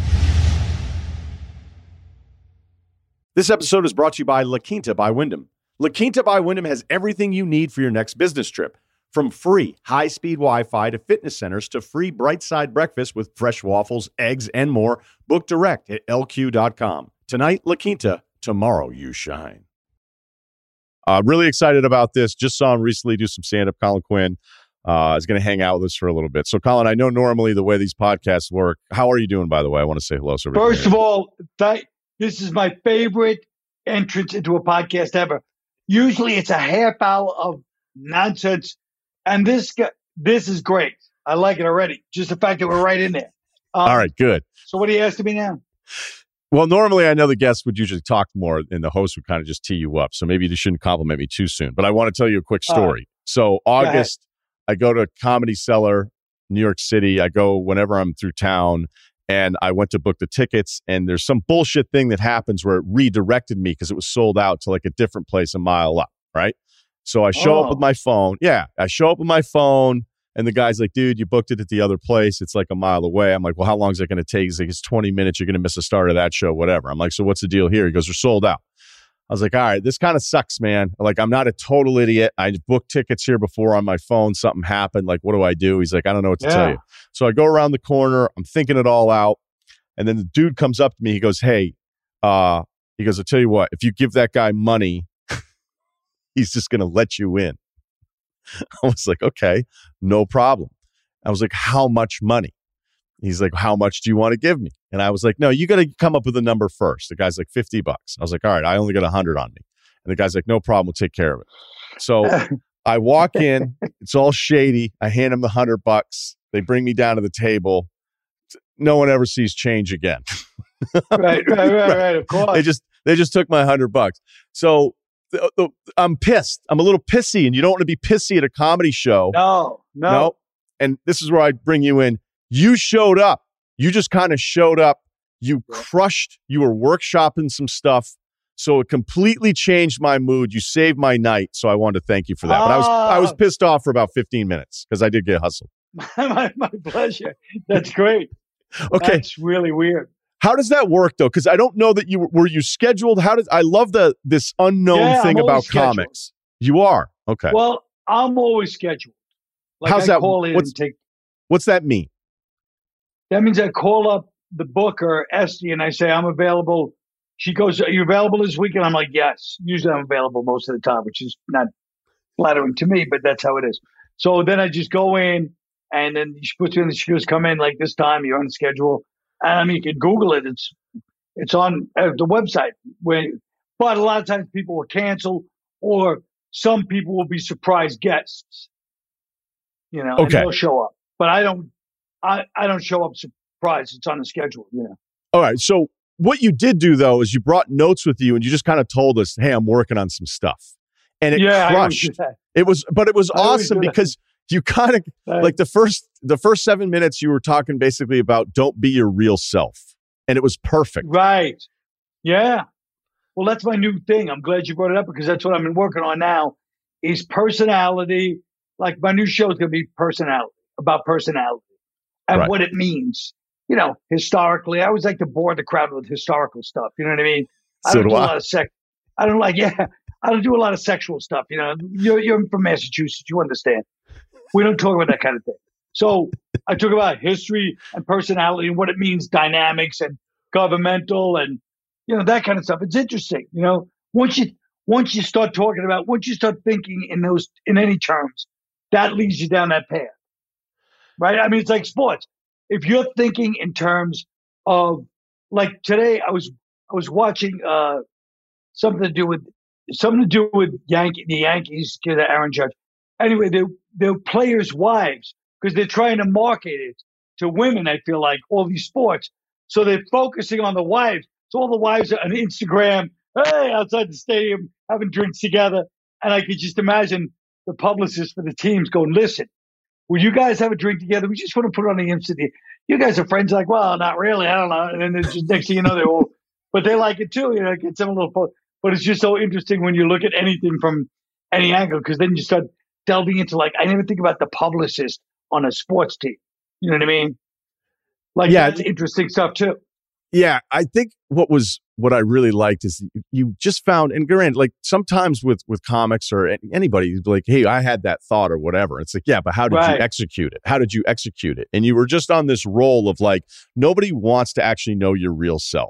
This episode is brought to you by La Quinta by Wyndham. La Quinta by Wyndham has everything you need for your next business trip, from free high-speed Wi-Fi to fitness centers to free bright side breakfast with fresh waffles, eggs, and more. Book direct at L Q dot com. Tonight, La Quinta. Tomorrow, you shine. Uh, really excited about this. Just saw him recently do some stand-up. Colin Quinn uh, is going to hang out with us for a little bit. So, Colin, I know normally the way these podcasts work. How are you doing, by the way? I want to say hello. So First of all, th- this is my favorite entrance into a podcast ever. Usually it's a half hour of nonsense, and this this is great. I like it already. Just the fact that we're right in there. Um, all right, good. So what are you asking me now? Well, normally I know the guests would usually talk more and the host would kind of just tee you up. So maybe you shouldn't compliment me too soon. But I want to tell you a quick story. Uh, so August, I go to Comedy Cellar, New York City. I go whenever I'm through town. And I went to book the tickets, and there's some bullshit thing that happens where it redirected me because it was sold out to like a different place a mile up, right? So I show oh. up with my phone. Yeah, I show up with my phone, and the guy's like, dude, you booked it at the other place. It's like a mile away. I'm like, well, how long is it going to take? He's like, it's twenty minutes. You're going to miss the start of that show, whatever. I'm like, so what's the deal here? He goes, they're sold out. I was like, all right, this kind of sucks, man. Like, I'm not a total idiot. I booked tickets here before on my phone. Something happened. Like, what do I do? He's like, I don't know what to yeah. tell you. So I go around the corner. I'm thinking it all out. And then the dude comes up to me. He goes, hey, uh, he goes, I'll tell you what, if you give that guy money, he's just going to let you in. I was like, okay, no problem. I was like, how much money? He's like, how much do you want to give me? And I was like, no, you got to come up with a number first. The guy's like, fifty bucks. I was like, all right, I only got a hundred on me. And the guy's like, no problem. We'll take care of it. So I walk in. It's all shady. I hand him the hundred bucks. They bring me down to the table. No one ever sees change again. right, right, right, right. Of course. They just, they just took my hundred bucks. So the, the, I'm pissed. I'm a little pissy, and you don't want to be pissy at a comedy show. No, no. No. And this is where I bring you in. You showed up. You just kind of showed up. You crushed. You were workshopping some stuff. So it completely changed my mood. You saved my night. So I wanted to thank you for that. But I was I was pissed off for about fifteen minutes because I did get hustled. my, my pleasure. That's great. Okay. That's really weird. How does that work though? Because I don't know that you were you scheduled. How did I love the this unknown yeah, thing about scheduled. comics? You are. Okay. Well, I'm always scheduled. Like How's I that? Call in What's, and take, what's that mean? That means I call up the booker, Esty, and I say, I'm available. She goes, are you available this weekend? I'm like, yes. Usually I'm available most of the time, which is not flattering to me, but that's how it is. So then I just go in, and then she puts you in, she goes, come in like this time, you're on schedule. And I mean, you can Google it. It's it's on uh, the website. When, but a lot of times people will cancel, or some people will be surprise guests. You know, okay. And they'll show up. But I don't I, I don't show up surprised. It's on the schedule, you know. All right. So what you did do, though, is you brought notes with you and you just kind of told us, hey, I'm working on some stuff. And it yeah, crushed. It was, but it was awesome because you kind of, like the first, the first seven minutes you were talking basically about don't be your real self. And it was perfect. Right. Yeah. Well, that's my new thing. I'm glad you brought it up because that's what I've been working on now is personality. Like my new show is going to be personality, about personality and right. what it means. You know, historically, I always like to bore the crowd with historical stuff. You know what I mean? I so don't do do I. a lot of sex. I don't like, yeah, I don't do a lot of sexual stuff. You know, you're, you're from Massachusetts. You understand. We don't talk about that kind of thing. So I talk about history and personality and what it means, dynamics and governmental and, you know, that kind of stuff. It's interesting. You know, once you, once you start talking about, once you start thinking in those, in any terms, that leads you down that path. Right? I mean, it's like sports. If you're thinking in terms of, like today, I was I was watching uh, something to do with something to do with Yankee the Yankees, Aaron Judge. Anyway, they're they're players' wives because they're trying to market it to women. I feel like all these sports, so they're focusing on the wives. So all the wives are on Instagram, hey, outside the stadium having drinks together, and I could just imagine the publicists for the teams going, listen. Will you guys have a drink together? We just want to put it on the Insta. You guys are friends. Like, well, not really. I don't know. And then there's just next thing you know, they're all, but they like it too. You know, it gets them a little, but it's just so interesting when you look at anything from any angle, because then you start delving into like, I never think about the publicist on a sports team. You know what I mean? Like, yeah, that's interesting stuff too. Yeah, I think what was what I really liked is you just found, and granted, like sometimes with with comics or anybody, you'd be like, hey, I had that thought or whatever. It's like, yeah, but how did right. you execute it? How did you execute it? And you were just on this roll of like, nobody wants to actually know your real self.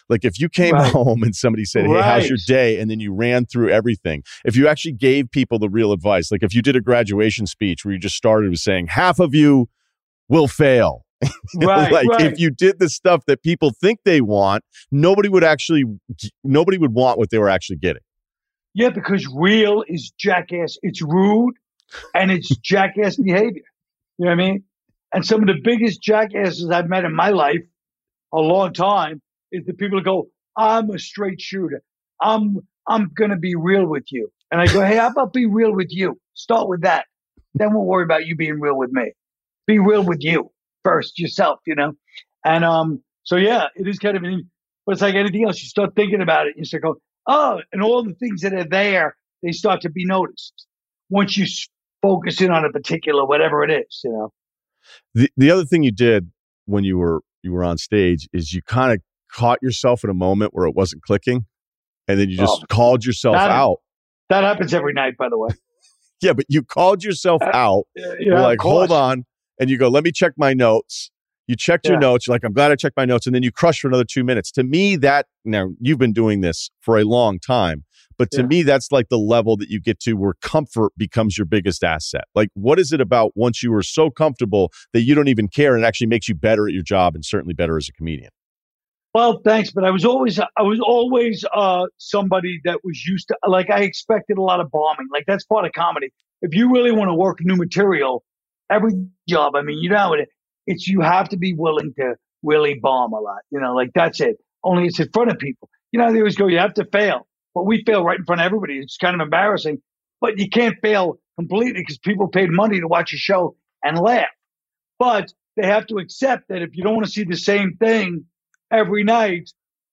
Like if you came Right. home and somebody said, hey, how's Right. your day? And then you ran through everything. If you actually gave people the real advice, like if you did a graduation speech where you just started with saying, half of you will fail. You know, Right, like right. if you did the stuff that people think they want, nobody would actually, nobody would want what they were actually getting. Yeah, because real is jackass. It's rude and it's jackass behavior. You know what I mean? And some of the biggest jackasses I've met in my life, a long time, is the people that go, I'm a straight shooter. I'm I'm gonna be real with you. And I go, hey, how about be real with you? Start with that. Then we'll worry about you being real with me. Be real with you first, yourself, you know? And um, so yeah, it is kind of an, but it's like anything else. You start thinking about it, you start going, oh, and all the things that are there, they start to be noticed once you s- focus in on a particular whatever it is, you know. The the other thing you did when you were you were on stage is you kind of caught yourself in a moment where it wasn't clicking, and then you just Oh, called yourself that- out. That happens every night, by the way. Yeah, but you called yourself Uh, out. Yeah, You're like, of course. hold on, and you go, let me check my notes. You checked your Yeah. notes. You're like, I'm glad I checked my notes, and then you crush for another two minutes. To me, that now you've been doing this for a long time, but to Yeah. me, that's like the level that you get to where comfort becomes your biggest asset. Like, what is it about once you are so comfortable that you don't even care and it actually makes you better at your job and certainly better as a comedian? Well, thanks, but I was always I was always uh, somebody that was used to, like, I expected a lot of bombing. Like that's part of comedy. If you really want to work new material, every job, I mean, you know, it, it's you have to be willing to really bomb a lot. You know, like that's it. Only it's in front of people. You know, they always go, you have to fail, but we fail right in front of everybody. It's kind of embarrassing, but you can't fail completely because people paid money to watch a show and laugh. But they have to accept that if you don't want to see the same thing every night,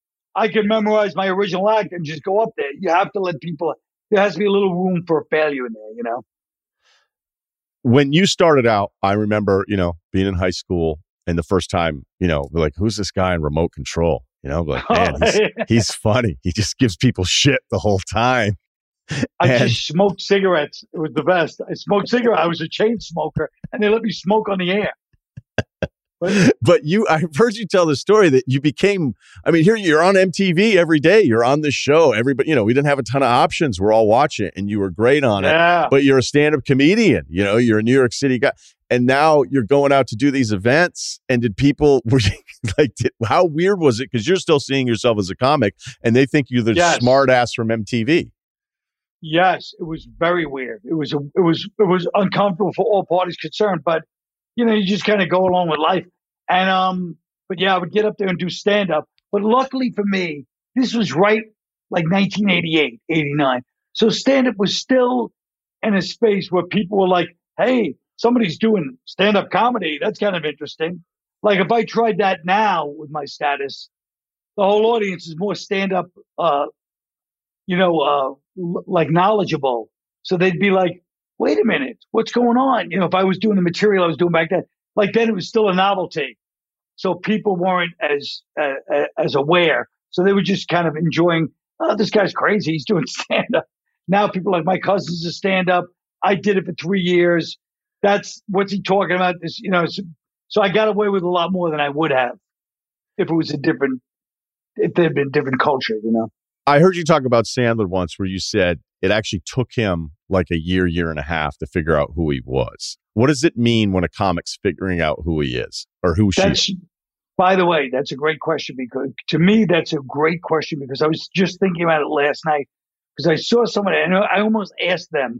I can memorize my original act and just go up there. You have to let people, there has to be a little room for failure in there, you know? When you started out, I remember, you know, being in high school and the first time, you know, we're like, who's this guy in remote control? You know, we're like, man, he's, he's funny. He just gives people shit the whole time. I And- just smoked cigarettes. It was the best. I smoked cigarettes. I was a chain smoker and they let me smoke on the air. But, But you, I've heard you tell the story that you became, I mean, here you're on M T V every day. You're on this show. Everybody, you know, we didn't have a ton of options. We're all watching it and you were great on it. yeah. But you're a stand-up comedian. You know, you're a New York City guy. And now you're going out to do these events. And did people, were you, like, did, how weird was it? Because you're still seeing yourself as a comic and they think you're the Yes. smart ass from M T V. Yes, it was very weird. It was, a, it was, it was uncomfortable for all parties concerned, but you know, you just kind of go along with life. And, um, but yeah, I would get up there and do stand up. But luckily for me, this was right like nineteen eighty-eight, eighty-nine. So stand up was still in a space where people were like, hey, somebody's doing stand up comedy. That's kind of interesting. Like if I tried that now with my status, the whole audience is more stand up, uh, you know, uh, l- like knowledgeable. So they'd be like, wait a minute, what's going on? You know, if I was doing the material I was doing back then, like then it was still a novelty. So people weren't as, uh, uh, as aware. So they were just kind of enjoying, oh, this guy's crazy. He's doing stand up. Now people like my cousin's a stand up. I did it for three years. That's what's he talking about? This, you know, so, so I got away with a lot more than I would have if it was a different, if there had been different culture, you know? I heard you talk about Sandler once where you said it actually took him like a year, year and a half to figure out who he was. What does it mean when a comic's figuring out who he is or who she is? That's, by the way, that's a great question because to me, that's a great question because I was just thinking about it last night because I saw somebody and I almost asked them,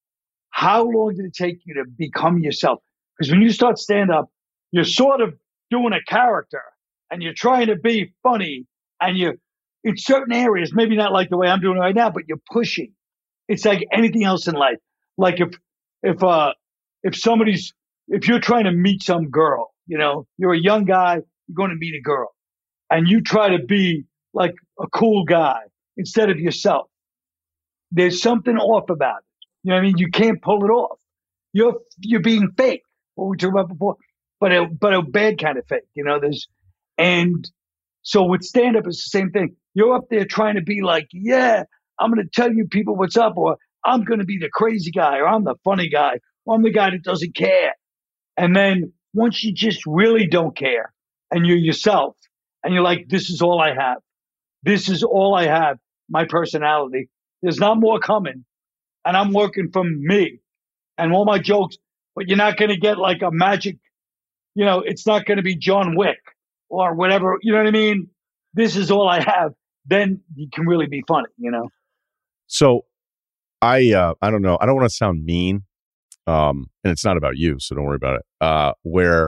how long did it take you to become yourself? Because when you start stand up, you're sort of doing a character and you're trying to be funny and you're in certain areas, maybe not like the way I'm doing it right now, but you're pushing. It's like anything else in life. Like if, if, uh, if somebody's, if you're trying to meet some girl, you know, you're a young guy, you're going to meet a girl and you try to be like a cool guy instead of yourself. There's something off about it. You know what I mean? You can't pull it off. You're, you're being fake, what we talked about before, but a, but a bad kind of fake, you know, there's, and so with stand up, it's the same thing. You're up there trying to be like, yeah, I'm going to tell you people what's up, or I'm going to be the crazy guy, or I'm the funny guy, or I'm the guy that doesn't care. And then once you just really don't care and you're yourself and you're like, this is all I have. this is all I have, my personality. There's not more coming. And I'm working from me and all my jokes, but you're not going to get like a magic, you know, it's not going to be John Wick or whatever. You know what I mean? This is all I have. Then you can really be funny, you know? So I, uh, I don't know. I don't want to sound mean. Um, and it's not about you, so don't worry about it. Uh, where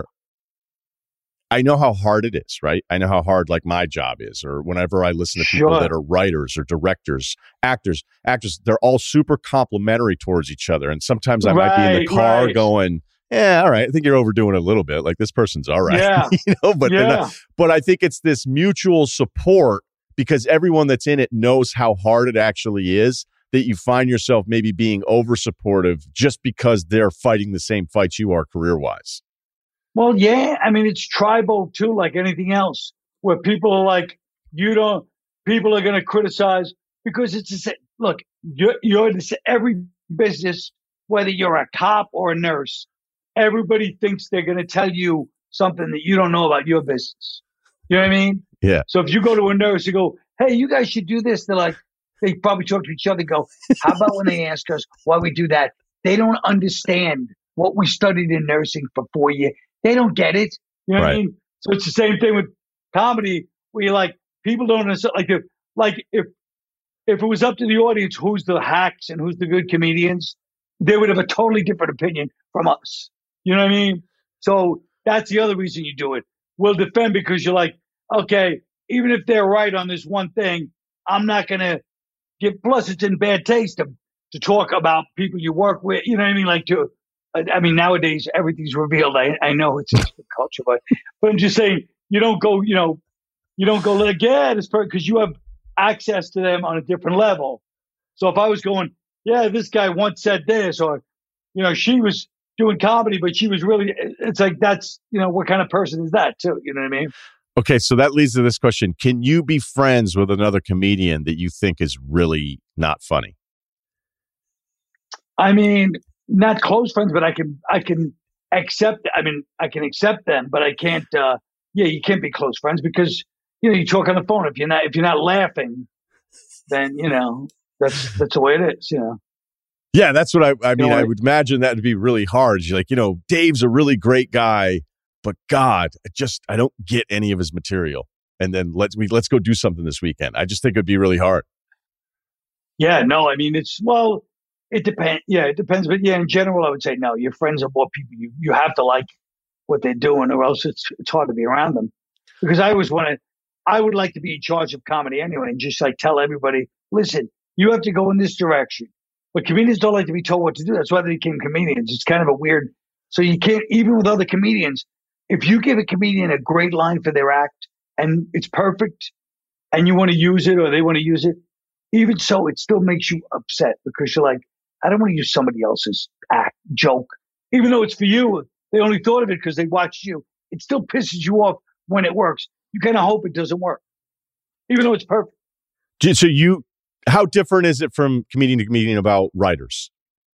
I know how hard it is, right? I know how hard like my job is, or whenever I listen to people Sure. that are writers or directors, actors, actors, they're all super complimentary towards each other. And sometimes I might be in the Right, car right. going, yeah, all right. I think you're overdoing it a little bit. Like this person's all right. Yeah. you know, but they're Yeah. not, but I think it's this mutual support because everyone that's in it knows how hard it actually is, that you find yourself maybe being over supportive just because they're fighting the same fights you are career wise. Well, yeah. I mean, it's tribal too, like anything else, where people are like, you don't, people are going to criticize because it's the same. Look, you're, you're the, sa- every business, whether you're a cop or a nurse, everybody thinks they're going to tell you something that you don't know about your business. You know what I mean? Yeah. So if you go to a nurse, you go, hey, you guys should do this. They're like, they probably talk to each other and go, how about when they ask us why we do that? They don't understand what we studied in nursing for four years. They don't get it. You know what I Right. mean? So it's the same thing with comedy where you're like, people don't understand. Like if, like if, if it was up to the audience, who's the hacks and who's the good comedians, they would have a totally different opinion from us. You know what I mean? So that's the other reason you do it. We'll defend because you're like, okay, even if they're right on this one thing, I'm not going to give, plus it's in bad taste to, to talk about people you work with. You know what I mean? Like to, I I mean, nowadays everything's revealed. I, I know it's just the culture, but, but I'm just saying, you don't go, you know, you don't go like, yeah, this person, because you have access to them on a different level. So if I was going, yeah, this guy once said this, or, you know, she was doing comedy, but she was really, it's like, that's, you know, what kind of person is that too? You know what I mean? Okay, so that leads to this question. Can you be friends with another comedian that you think is really not funny? I mean, not close friends, but I can, I can accept, I mean, I can accept them, but I can't, uh, yeah, you can't be close friends because, you know, you talk on the phone. If you're not, if you're not laughing, then, you know, that's, that's the way it is, you know? Yeah, that's what I, I mean, You know, I would imagine that would be really hard. You're like, you know, Dave's a really great guy, but God, I just, I don't get any of his material. And then let's, we, let's go do something this weekend. I just think it'd be really hard. Yeah, no, I mean, it's, well, it depends. Yeah, it depends. But yeah, in general, I would say, no, your friends are more people. You, you have to like what they're doing or else it's, it's hard to be around them. Because I always want to, I would like to be in charge of comedy anyway and just like tell everybody, listen, you have to go in this direction. But comedians don't like to be told what to do. That's why they became comedians. It's kind of a weird, so you can't, even with other comedians, if you give a comedian a great line for their act and it's perfect and you want to use it or they want to use it, even so, it still makes you upset because you're like, I don't want to use somebody else's act, joke. Even though it's for you, they only thought of it because they watched you. It still pisses you off when it works. You kind of hope it doesn't work, even though it's perfect. So you, how different is it from comedian to comedian about writers?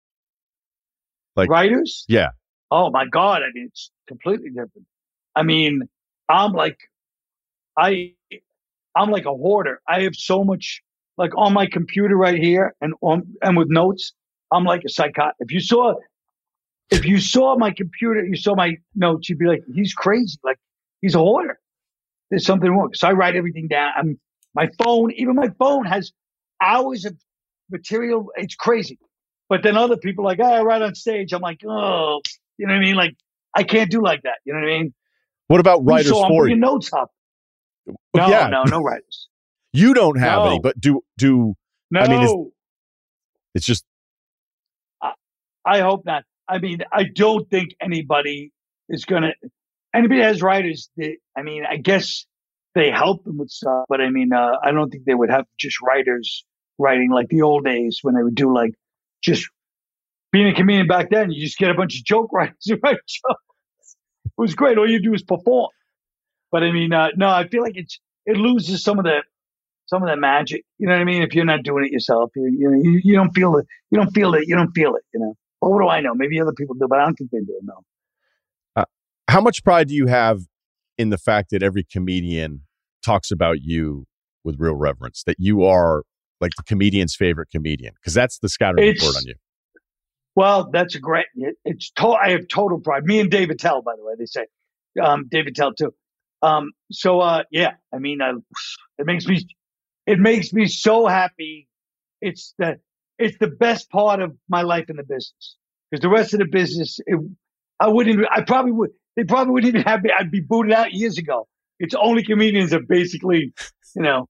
Like Writers? Yeah. Oh my God. I mean, it's completely different. I mean, I'm like, I, I'm like a hoarder. I have so much, like on my computer right here and on, and with notes, I'm like a psychotic. If you saw, if you saw my computer, you saw my notes, you'd be like, he's crazy. Like he's a hoarder. There's something wrong. So I write everything down. I'm, my phone, even my phone has hours of material. It's crazy. But then other people are like, oh, I write on stage. I'm like, oh, you know what I mean? Like, I can't do like that. You know what I mean? What about writers so I'm for bringing you? notes up. No, Yeah. no, no writers. You don't have No. any, but do, do, No, I mean, it's, it's just, I hope not. I mean, I don't think anybody is going to, anybody that has writers, they, I mean, I guess they help them with stuff, but I mean, uh, I don't think they would have just writers writing like the old days when they would do like just being a comedian back then. You just get a bunch of joke writers who write jokes. It was great. All you do is perform. But I mean, uh, no, I feel like it's, it loses some of the, some of the magic. You know what I mean? If you're not doing it yourself, you, you know, you, you don't feel it. You don't feel it. You don't feel it, you know? Well, what do I know? Maybe other people do, but I don't think they do. No. uh, how much pride do you have in the fact that every comedian talks about you with real reverence that you are like the comedian's favorite comedian? Because that's the scouting It's- report on you. Well, that's a great. It, it's to, I have total pride. Me and David Tell, by the way, they say um, David Tell too. Um, so uh, yeah, I mean, I, it makes me it makes me so happy. It's the it's the best part of my life in the business, because the rest of the business, it, I wouldn't. Even, I probably would. They probably wouldn't even have me. I'd be booted out years ago. It's only comedians that basically, you know,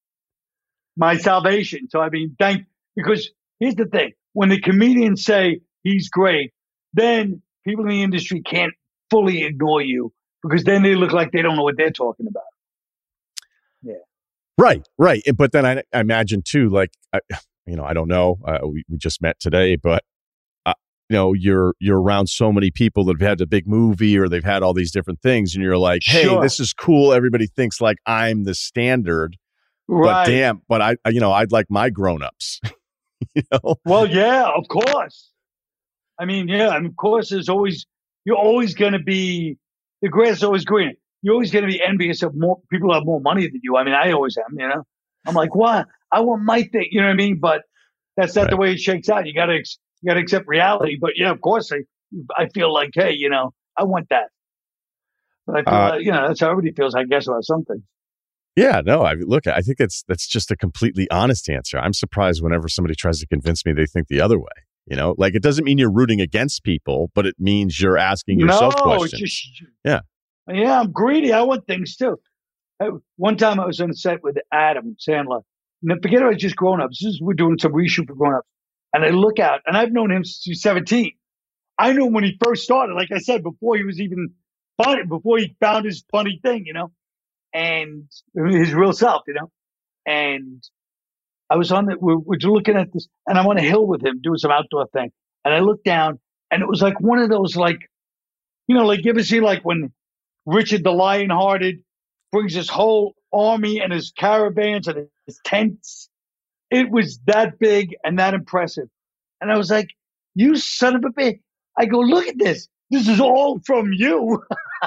my salvation. So I mean, thank because here's the thing. When the comedians say he's great, then people in the industry can't fully ignore you, because then they look like they don't know what they're talking about. Yeah. Right, right. But then I, I imagine too, like, I, you know, I don't know. Uh, we, we just met today, but, uh, you know, you're you're around so many people that have had a big movie or they've had all these different things. And you're like, hey, Sure. this is cool. Everybody thinks like I'm the standard. Right. But damn, but I, I- you know, I'd like my grown-ups. You know? Well, yeah, of course. I mean, yeah, and of course, there's always, you're always going to be, the grass is always greener. You're always going to be envious of more people who have more money than you. I mean, I always am, you know? I'm like, what? I want my thing, you know what I mean? But that's not Right. the way it shakes out. You got to, you got to accept reality. But yeah, of course, I, I feel like, hey, you know, I want that. But I feel Uh, like, you know, that's how everybody feels, I guess, about something. Yeah, no, I look, I think that's that's just a completely honest answer. I'm surprised whenever somebody tries to convince me they think the other way. You know, like it doesn't mean you're rooting against people, but it means you're asking yourself no, questions. it's just, Yeah. Yeah, I'm greedy. I want things too. I, one time I was on a set with Adam Sandler. Now, forget about just grown-ups. This is, we're doing some reshoot for grown-ups. And I look out, and I've known him since he was seventeen. I knew him when he first started, like I said, before he was even funny, before he found his funny thing, you know, and his real self, you know. And I was on the, we're, we're looking at this, and I'm on a hill with him doing some outdoor thing. And I looked down, and it was like one of those, like, you know, like you ever see like when Richard the Lionhearted brings his whole army and his caravans and his tents. It was that big and that impressive. And I was like, you son of a bitch. I go, look at this. This is all from you.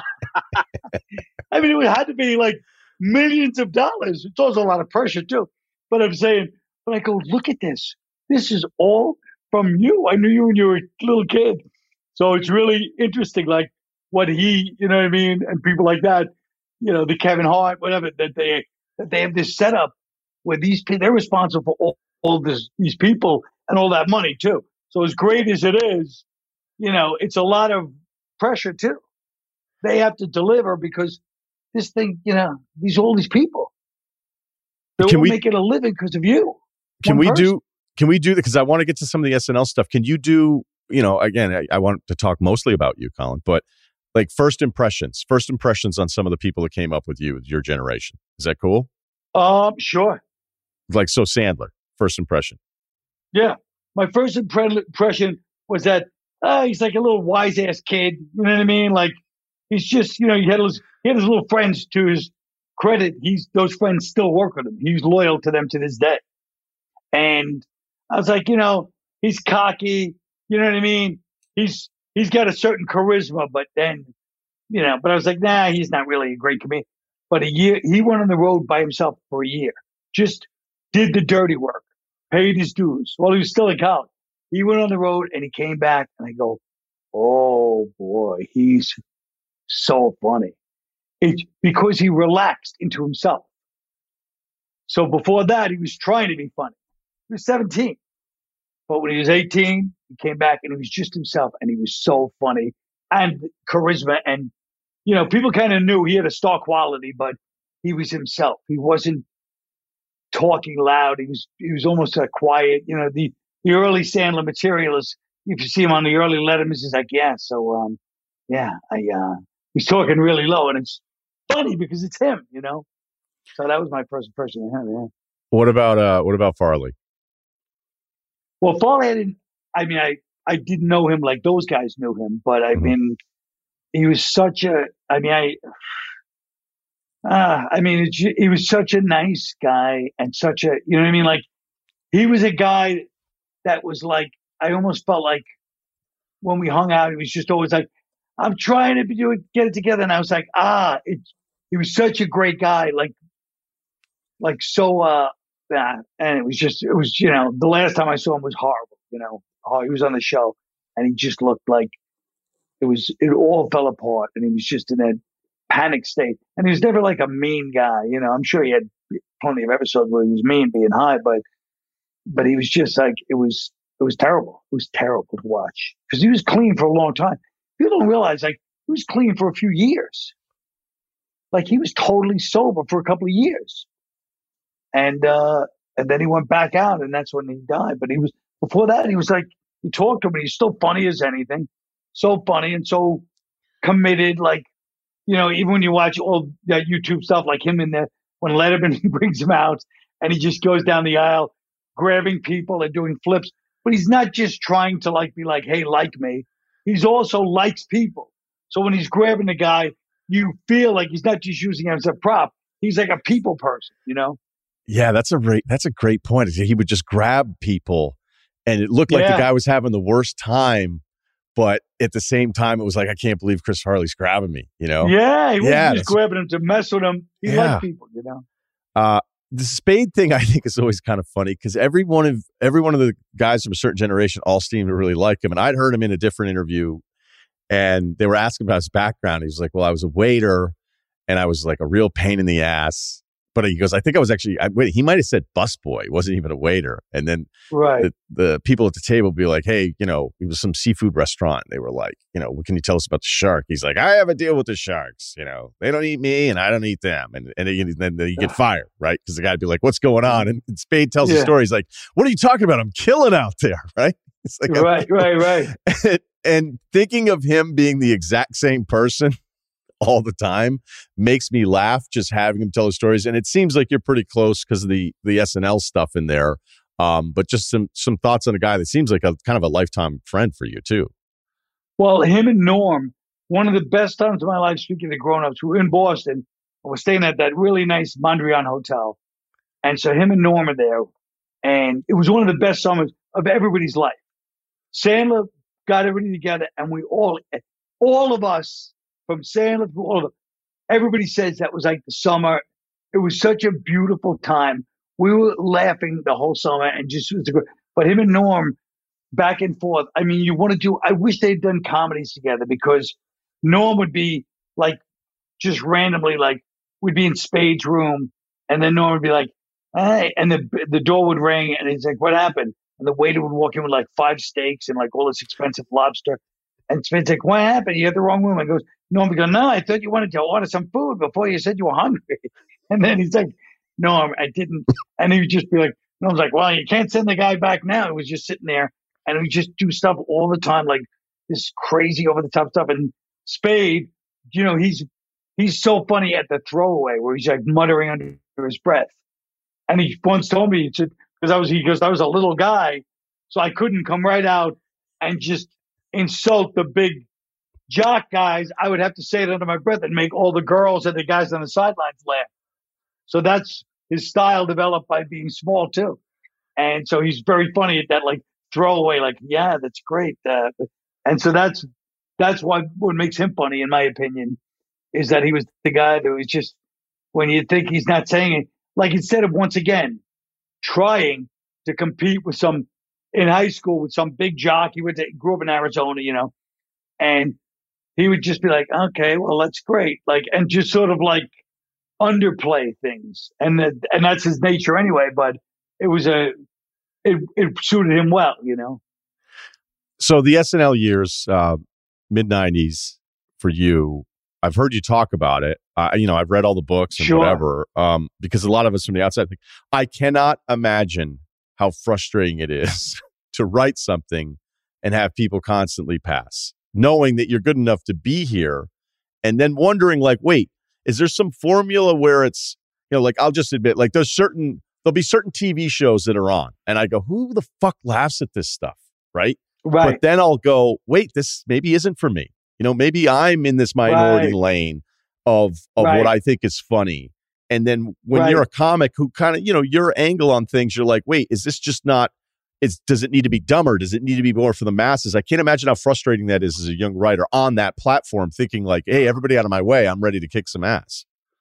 I mean, it had to be like millions of dollars. It's also a lot of pressure too. But I'm saying, but I go, look at this. This is all from you. I knew you when you were a little kid. So it's really interesting, like what he, you know what I mean? And people like that, you know, the Kevin Hart, whatever, that they that they have this setup where these people, they're responsible for all, all this, these people and all that money too. So as great as it is, you know, it's a lot of pressure too. They have to deliver because this thing, you know, these all these people, they're Can all we- making a living because of you. Can One we person. do, can we do that? Because I want to get to some of the S N L stuff. Can you do, you know, again, I, I want to talk mostly about you, Colin, but like first impressions, first impressions on some of the people that came up with you, your generation. Is that cool? Um, sure. Like, so Sandler, first impression. Yeah. My first impre- impression was that uh, he's like a little wise ass kid. You know what I mean? Like he's just, you know, he had his, he had his little friends. To his credit, he's those friends still work with him. He's loyal to them to this day. And I was like, you know, he's cocky. You know what I mean? He's he's got a certain charisma, but then, you know, but I was like, nah, he's not really a great comedian. But a year, he went on the road by himself for a year. Just did the dirty work, paid his dues while he was still in college. He went on the road and he came back, and I go, oh boy, he's so funny. It's because he relaxed into himself. So before that, he was trying to be funny. He was seventeen. But when he was eighteen, he came back and he was just himself, and he was so funny and charisma. And, you know, people kind of knew he had a star quality, but he was himself. He wasn't talking loud. He was he was almost a quiet, you know, the, the early Sandler material is, if you see him on the early Letterman, he's like, yeah, so, um, yeah, I, uh, he's talking really low, and it's funny because it's him, you know? So that was my first impression of him, yeah. What about, uh, what about Farley? Well, Farley, I didn't, I mean, I, I didn't know him like those guys knew him, but I Mhm. mean, he was such a, I mean, I, uh, I mean, it, he was such a nice guy and such a, you know what I mean? Like, he was a guy that was like, I almost felt like when we hung out, he was just always like, I'm trying to do it, get it together. And I was like, ah, it's, he was such a great guy. Like, like so, uh, yeah, and it was just, it was, you know, the last time I saw him was horrible, you know, oh, he was on the show and he just looked like it was, it all fell apart and he was just in that panic state. And he was never like a mean guy, you know, I'm sure he had plenty of episodes where he was mean being high, but, but he was just like, it was, it was terrible. It was terrible to watch because he was clean for a long time. People don't realize like he was clean for a few years. Like he was totally sober for a couple of years. And, uh, and then he went back out and that's when he died. But he was, before that, he was like, you talk to him and he's still funny as anything. So funny and so committed. Like, you know, even when you watch all that YouTube stuff, like him in there, when Letterman brings him out and he just goes down the aisle, grabbing people and doing flips. But he's not just trying to like be like, hey, like me. He's also likes people. So when he's grabbing the guy, you feel like he's not just using him as a prop. He's like a people person, you know? Yeah, that's a great, that's a great point. He would just grab people and it looked like yeah. the guy was having the worst time. But at the same time, it was like, I can't believe Chris Farley's grabbing me, you know? Yeah, he wasn't yeah, just grabbing him to mess with him. He yeah. liked people, you know? Uh, the Spade thing, I think, is always kind of funny because every one of every one of the guys from a certain generation all seemed to really like him. And I'd heard him in a different interview and they were asking about his background. He was like, well, I was a waiter and I was like a real pain in the ass. But he goes, I think I was actually, I, wait, he might have said busboy. He wasn't even a waiter. And then right. the, the people at the table would be like, hey, you know, it was some seafood restaurant. They were like, you know, what can you tell us about the shark? He's like, I have a deal with the sharks. You know, they don't eat me and I don't eat them. And, and, and then you get fired, right? Because the guy would be like, what's going on? And, and Spade tells yeah. the story. He's like, what are you talking about? I'm killing out there, right? It's like, right, right, right. And, and thinking of him being the exact same person all the time makes me laugh just having him tell his stories. And it seems like you're pretty close because of the the S N L stuff in there. Um, but just some some thoughts on a guy that seems like a kind of a lifetime friend for you too. Well, him and Norm, one of the best times of my life, speaking of grown-ups, we were in Boston and we're staying at that really nice Mondrian hotel. And so him and Norm are there. And it was one of the best summers of everybody's life. Sandler got everybody together and we all, all of us, from Sandler to all of them, everybody says that was like the summer. It was such a beautiful time. We were laughing the whole summer and just, it was a good, but him and Norm back and forth. I mean, you want to do, I wish they'd done comedies together because Norm would be like, just randomly, like we'd be in Spade's room and then Norm would be like, hey, and the, the door would ring and he's like, what happened? And the waiter would walk in with like five steaks and like all this expensive lobster. And Spade's like, what happened? You had the wrong room. I goes, Norm would go, no, I thought you wanted to order some food before you said you were hungry. And then he's like, no, I didn't. And he would just be like, Norm's like, well, you can't send the guy back now. He was just sitting there and we just do stuff all the time, like this crazy over the top stuff. And Spade, you know, he's, he's so funny at the throwaway where he's like muttering under his breath. And he once told me, he said, because I was, he goes, I was a little guy, so I couldn't come right out and just insult the big jock guys. I would have to say it under my breath and make all the girls and the guys on the sidelines laugh. So that's his style developed by being small too. And so he's very funny at that, like throwaway, like, yeah, that's great. Uh, and so that's, that's why what makes him funny, in my opinion, is that he was the guy that was just, when you think he's not saying it, like instead of once again trying to compete with some in high school with some big jock, he went to, grew up in Arizona, you know, and he would just be like, okay, well, that's great. Like, and just sort of like underplay things. And that, and that's his nature anyway, but it was a, it, it suited him well, you know? So the S N L years, uh, mid nineties for you, I've heard you talk about it. Uh, you know, I've read all the books and sure. whatever, um, because a lot of us from the outside think, I cannot imagine how frustrating it is to write something and have people constantly pass, knowing that you're good enough to be here and then wondering like, wait, is there some formula where it's, you know, like, I'll just admit, like there's certain, there'll be certain T V shows that are on and I go, who the fuck laughs at this stuff? Right. Right. But then I'll go, wait, this maybe isn't for me. You know, maybe I'm in this minority right. lane of, of right. what I think is funny. And then when right. you're a comic who kind of, you know, your angle on things, you're like, wait, is this just not, is, does it need to be dumber? Does it need to be more for the masses? I can't imagine how frustrating that is as a young writer on that platform thinking like, hey, everybody out of my way. I'm ready to kick some ass.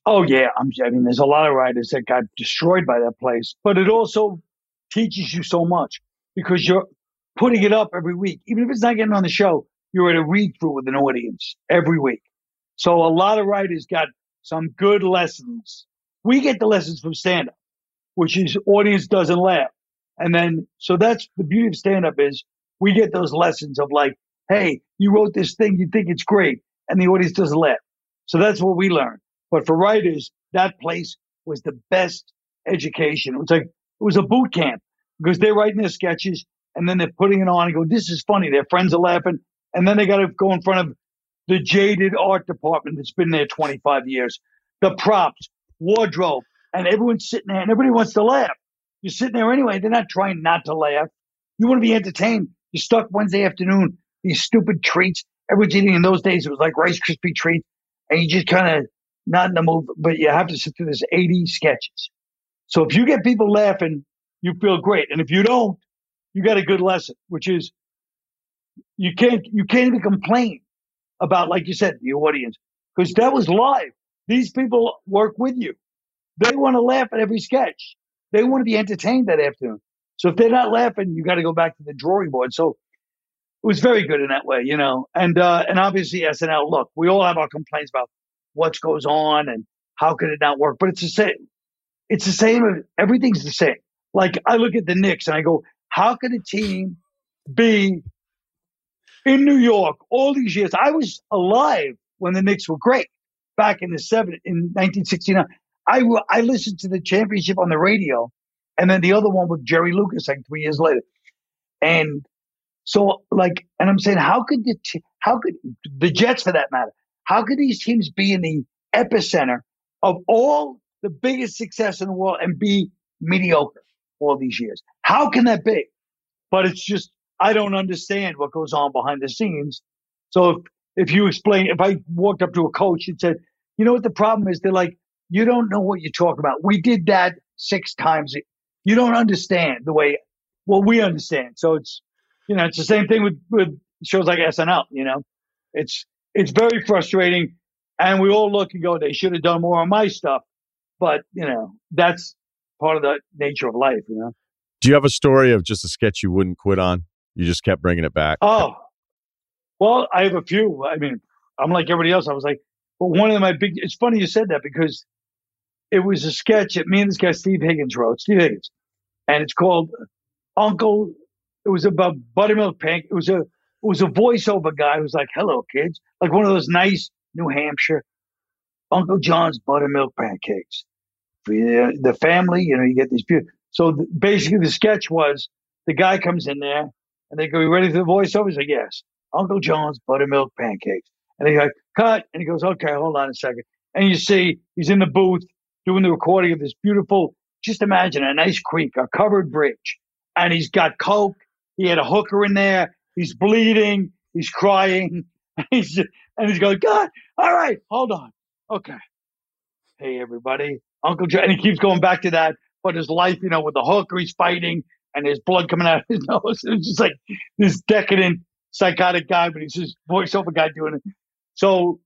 Oh, yeah. I'm, I mean, there's a lot of writers that got destroyed by that place, but it also teaches you so much because you're putting it up every week. Even if it's not getting on the show, you're at a read through with an audience every week. So a lot of writers got some good lessons. We get the lessons from stand-up, which is audience doesn't laugh. And then, so that's the beauty of stand-up is we get those lessons of like, hey, you wrote this thing, you think it's great, and the audience doesn't laugh. So that's what we learned. But for writers, that place was the best education. It was like, it was a boot camp because they're writing their sketches and then they're putting it on and go, this is funny. Their friends are laughing. And then they got to go in front of the jaded art department that's been there twenty-five years, the props, wardrobe, and everyone's sitting there and everybody wants to laugh. You're sitting there anyway. They're not trying not to laugh. You want to be entertained. You're stuck Wednesday afternoon, these stupid treats. Everyone's eating in those days. It was like Rice Krispie treats. And you just kind of not in the mood, but you have to sit through this eighty sketches. So if you get people laughing, you feel great. And if you don't, you got a good lesson, which is you can't, you can't even complain about, like you said, the audience, because that was live. These people work with you. They want to laugh at every sketch. They want to be entertained that afternoon. So if they're not laughing, you got to go back to the drawing board. So it was very good in that way, you know. And uh, and obviously S N L, look, we all have our complaints about what goes on and how could it not work. But it's the same. It's the same. Everything's the same. Like I look at the Knicks and I go, how could a team be in New York all these years? I was alive when the Knicks were great back in the seven in nineteen sixty-nine. I, I listened to the championship on the radio and then the other one with Jerry Lucas like three years later. And so like, and I'm saying, how could the, t- how could the Jets for that matter, how could these teams be in the epicenter of all the biggest success in the world and be mediocre all these years? How can that be? But it's just, I don't understand what goes on behind the scenes. So if, if you explain, if I walked up to a coach and said, you know what the problem is? They're like, you don't know what you're talking about. We did that six times. You don't understand the way, well, we understand. So it's, you know, it's the same thing with, with shows like S N L, you know, it's, it's very frustrating. And we all look and go, they should have done more on my stuff. But, you know, that's part of the nature of life, you know. Do you have a story of just a sketch you wouldn't quit on? You just kept bringing it back? Oh, well, I have a few. I mean, I'm like everybody else. I was like, well, one of my big, it's funny you said that because it was a sketch that me and this guy, Steve Higgins, wrote, Steve Higgins. And it's called Uncle, it was about buttermilk pancake. It was a, it was a voiceover guy who's like, hello, kids. Like one of those nice New Hampshire, Uncle John's buttermilk pancakes. For the, the family, you know, you get these beautiful. So the, basically the sketch was the guy comes in there and they go, you ready for the voiceover? He's like, yes. Uncle John's buttermilk pancakes. And they go, cut. And he goes, okay, hold on a second. And you see he's in the booth doing the recording of this beautiful, just imagine a nice creek, a covered bridge. And he's got coke. He had a hooker in there. He's bleeding. He's crying. And he's, and he's going, God, all right, hold on. Okay. Hey, everybody. Uncle John. And he keeps going back to that. But his life, you know, with the hooker, he's fighting and there's blood coming out of his nose. It's just like this decadent, psychotic guy, but he's this voiceover guy doing it. So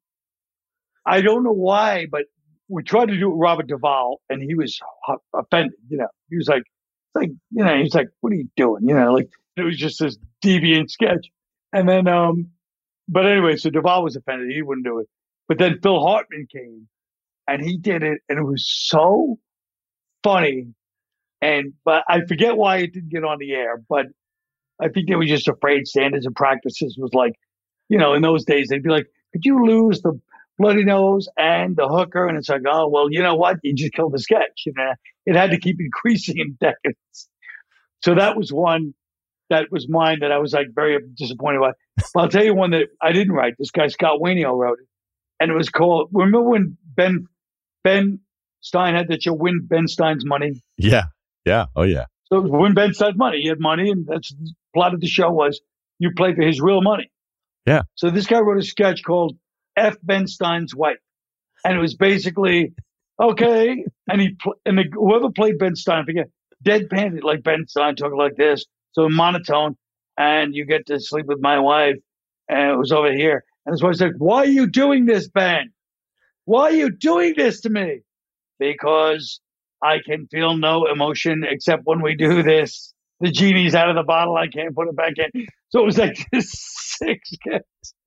I don't know why, but we tried to do it with Robert Duvall and he was offended. You know, he was like, like, you know, he's like, what are you doing? You know, like it was just this deviant sketch. And then, um, but anyway, so Duvall was offended. He wouldn't do it. But then Phil Hartman came and he did it. And it was so funny. And, but I forget why it didn't get on the air, but I think they were just afraid standards and practices was like, you know, in those days, they'd be like, could you lose the bloody nose and the hooker? And it's like, oh, well, you know what? You just killed the sketch. You know, it had to keep increasing in decades. So that was one that was mine that I was like very disappointed by. But I'll tell you one that I didn't write. This guy, Scott Wainio, wrote it. And it was called, remember when Ben, Ben Stein had that show, Win Ben Stein's Money? Yeah. Yeah. Oh, yeah. So it was Win Ben Stein's Money. He had money, and that's the plot of the show was you play for his real money. Yeah. So this guy wrote a sketch called F Ben Stein's Wife. And it was basically, okay. And he pl- and the, whoever played Ben Stein, I forget, deadpan it like Ben Stein, talking like this. So monotone. And you get to sleep with my wife. And it was over here. And his wife's like, why are you doing this, Ben? why are you doing this to me? Because I can feel no emotion except when we do this. The genie's out of the bottle. I can't put it back in. So it was like this sick sketch.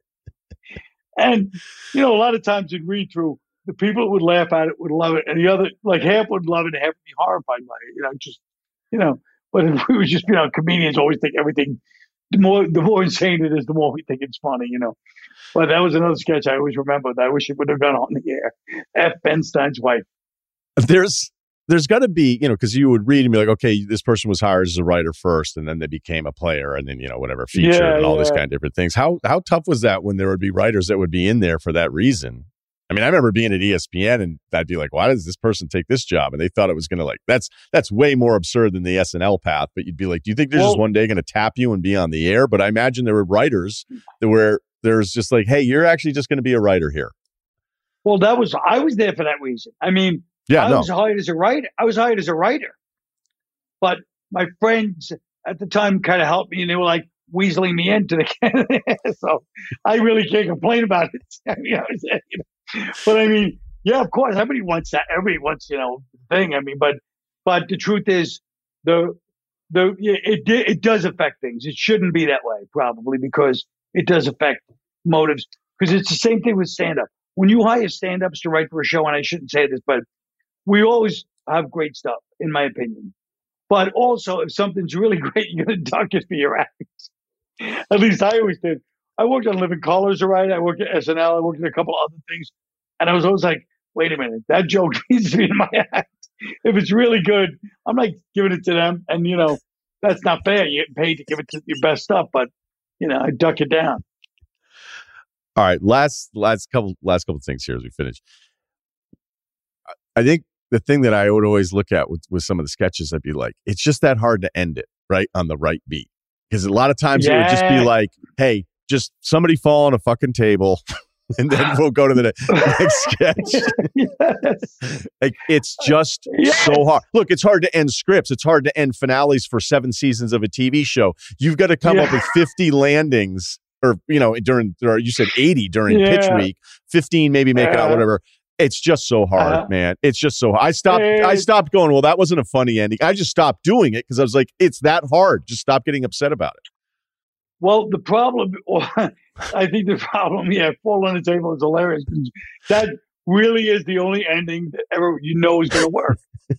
And, you know, a lot of times in read through, the people who would laugh at it would love it. And the other, like half would love it and half would be horrified by it. You know, just, you know, but if we were just, you know, comedians always think everything, the more, the more insane it is, the more we think it's funny, you know. But that was another sketch I always remember that I wish it would have gone on the air. F. Ben Stein's wife. There's, there's got to be, you know, because you would read and be like, okay, this person was hired as a writer first, and then they became a player, and then, you know, whatever, feature Yeah, and all yeah. this kind of different things. How how tough was that when there would be writers that would be in there for that reason? I mean, I remember being at E S P N, and I'd be like, why does this person take this job? And they thought it was going to like, that's that's way more absurd than the S N L path. But you'd be like, do you think they're Well- just one day going to tap you and be on the air? But I imagine there were writers that were, there's just like, hey, you're actually just going to be a writer here. Well, that was, I was there for that reason. I mean, Yeah, I no. was hired as a writer. I was hired as a writer. But my friends at the time kind of helped me, and they were like weaseling me into the so I really can't complain about it. I mean, I was, you know, but I mean, yeah, of course, everybody wants that. Everybody wants, you know, thing. I mean, but but the truth is, the the it it does affect things. It shouldn't be that way, probably, because it does affect motives. Because it's the same thing with stand-up. When you hire stand-ups to write for a show, and I shouldn't say this, but we always have great stuff, in my opinion. But also, if something's really great, you're going to duck it for your act. At least I always did. I worked on Living Color as a writer. I worked at S N L. I worked at a couple other things. And I was always like, wait a minute, that joke needs to be in my act. If it's really good, I'm like giving it to them. And, you know, that's not fair. You get paid to give it to your best stuff. But, you know, I duck it down. All right, last last couple last couple things here as we finish. I think the thing that I would always look at with, with some of the sketches, I'd be like, it's just that hard to end it right on the right beat. Because a lot of times it would just be Yeah. like, hey, just somebody fall on a fucking table, and then we'll go to the ne- next sketch. Yes. Like, it's just Yes. so hard. Look, it's hard to end scripts. It's hard to end finales for seven seasons of a T V show. You've got to come up Yeah. with fifty landings, or, you know, during, or you said eighty during pitch Yeah. week, fifteen maybe make it out, Yeah. whatever. It's just so hard, Uh-huh. man. It's just so hard. I stopped, I It's- stopped going, well, that wasn't a funny ending. I just stopped doing it because I was like, it's that hard. Just stop getting upset about it. Well, the problem, or I think the problem, yeah, fall on the table is hilarious. That really is the only ending that ever you know is going to work.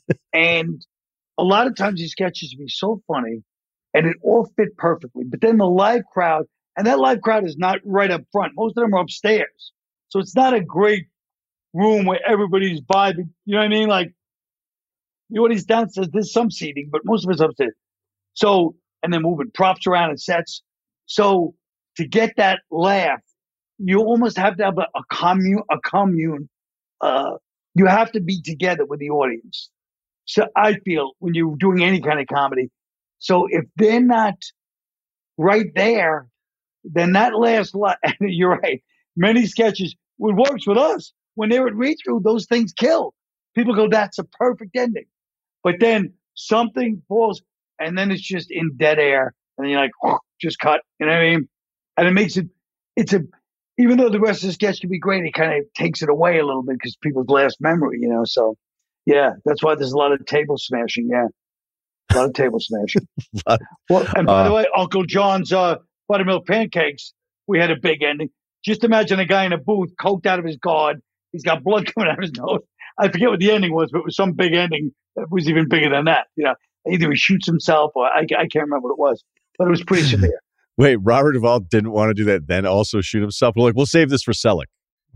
And a lot of times these sketches be so funny, and it all fit perfectly. But then the live crowd, and that live crowd is not right up front. Most of them are upstairs, so it's not a great room where everybody's vibing. You know what I mean? Like, the audience downstairs, there's some seating, but most of it's upstairs. So, and they're moving props around and sets. So to get that laugh, you almost have to have a, a commune, a commune. Uh, you have to be together with the audience. So I feel when you're doing any kind of comedy. So if they're not right there, then that last line, you're right. Many sketches, what works with us, when they're at read through, those things kill. People go, that's a perfect ending. But then something falls, and then it's just in dead air. And you're like, oh, just cut. You know what I mean? And it makes it, it's a, even though the rest of the sketch can be great, it kind of takes it away a little bit because people's last memory, you know? So, yeah, that's why there's a lot of table smashing. Yeah. A lot of table smashing. Well, and by Uh, the way, Uncle John's uh, buttermilk pancakes, we had a big ending. Just imagine a guy in a booth, coked out of his guard. He's got blood coming out of his nose. I forget what the ending was, but it was some big ending that was even bigger than that. You know, either he shoots himself or I, I can't remember what it was, but it was pretty severe. Wait, Robert Duvall didn't want to do that, then also shoot himself? We're like, we'll save this for Selleck.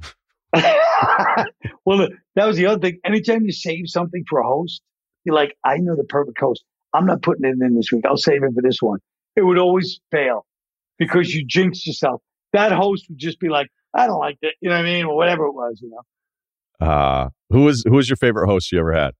Well, that was the other thing. Anytime you save something for a host, you're like, I know the perfect host. I'm not putting it in this week. I'll save it for this one. It would always fail because you jinxed yourself. That host would just be like, I don't like that. You know what I mean? Or whatever it was, you know. Uh, who was who was your favorite host you ever had?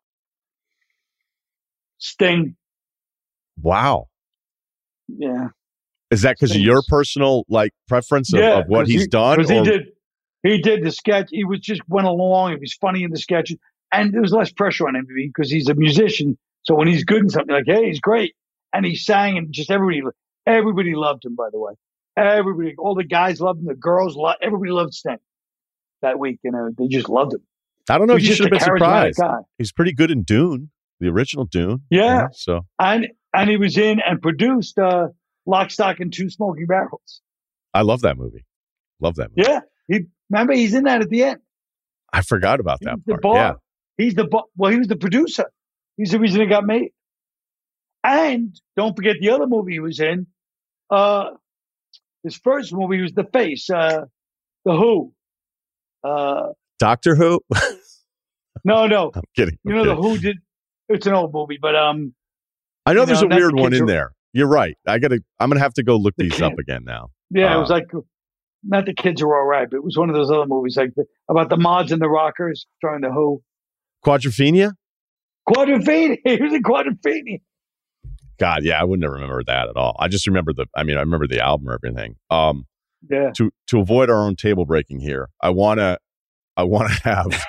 Sting. Wow. Yeah. Is that because of your personal like preference of, Yeah, of what 'cause he's he, done? Because he or- did, he did the sketch. He was just went along. He was funny in the sketch, and there was less pressure on him because he's a musician. So when he's good in something, like, hey, he's great, and he sang, and just everybody, everybody loved him. By the way, everybody, all the guys loved him. The girls loved. Everybody loved Sting. that week. You know, they just loved him. I don't know He if was you just should have a been charismatic surprised. guy. He's pretty good in Dune, the original Dune. Yeah. You know, so And and he was in and produced uh, Lock, Stock, and Two Smoking Barrels. I love that movie. Love that movie. Yeah. He remember he's in that at the end. I forgot about that He's the part. bar. Yeah. He's the bo- well, he was the producer. He's the reason it got made. And don't forget the other movie he was in. Uh, his first movie was The Face, uh, The Who. Uh, Doctor Who? no, no. I'm kidding. You I'm know, kidding. The Who did. It's an old movie, but um, I know you there's know, a not weird the one kids in are- there. You're right. I gotta. I'm gonna have to go look The these up kid- again now. yeah, it Uh, was like not The Kids Are All Right, but it was one of those other movies like the, about the mods and the rockers starring The Who. Quadrophenia? Quadrophenia. He was in Quadrophenia. God, yeah, I wouldn't have remembered that at all. I just remember the. I mean, I remember the album or everything. Um, Yeah. to to avoid our own table breaking here, I wanna. I want to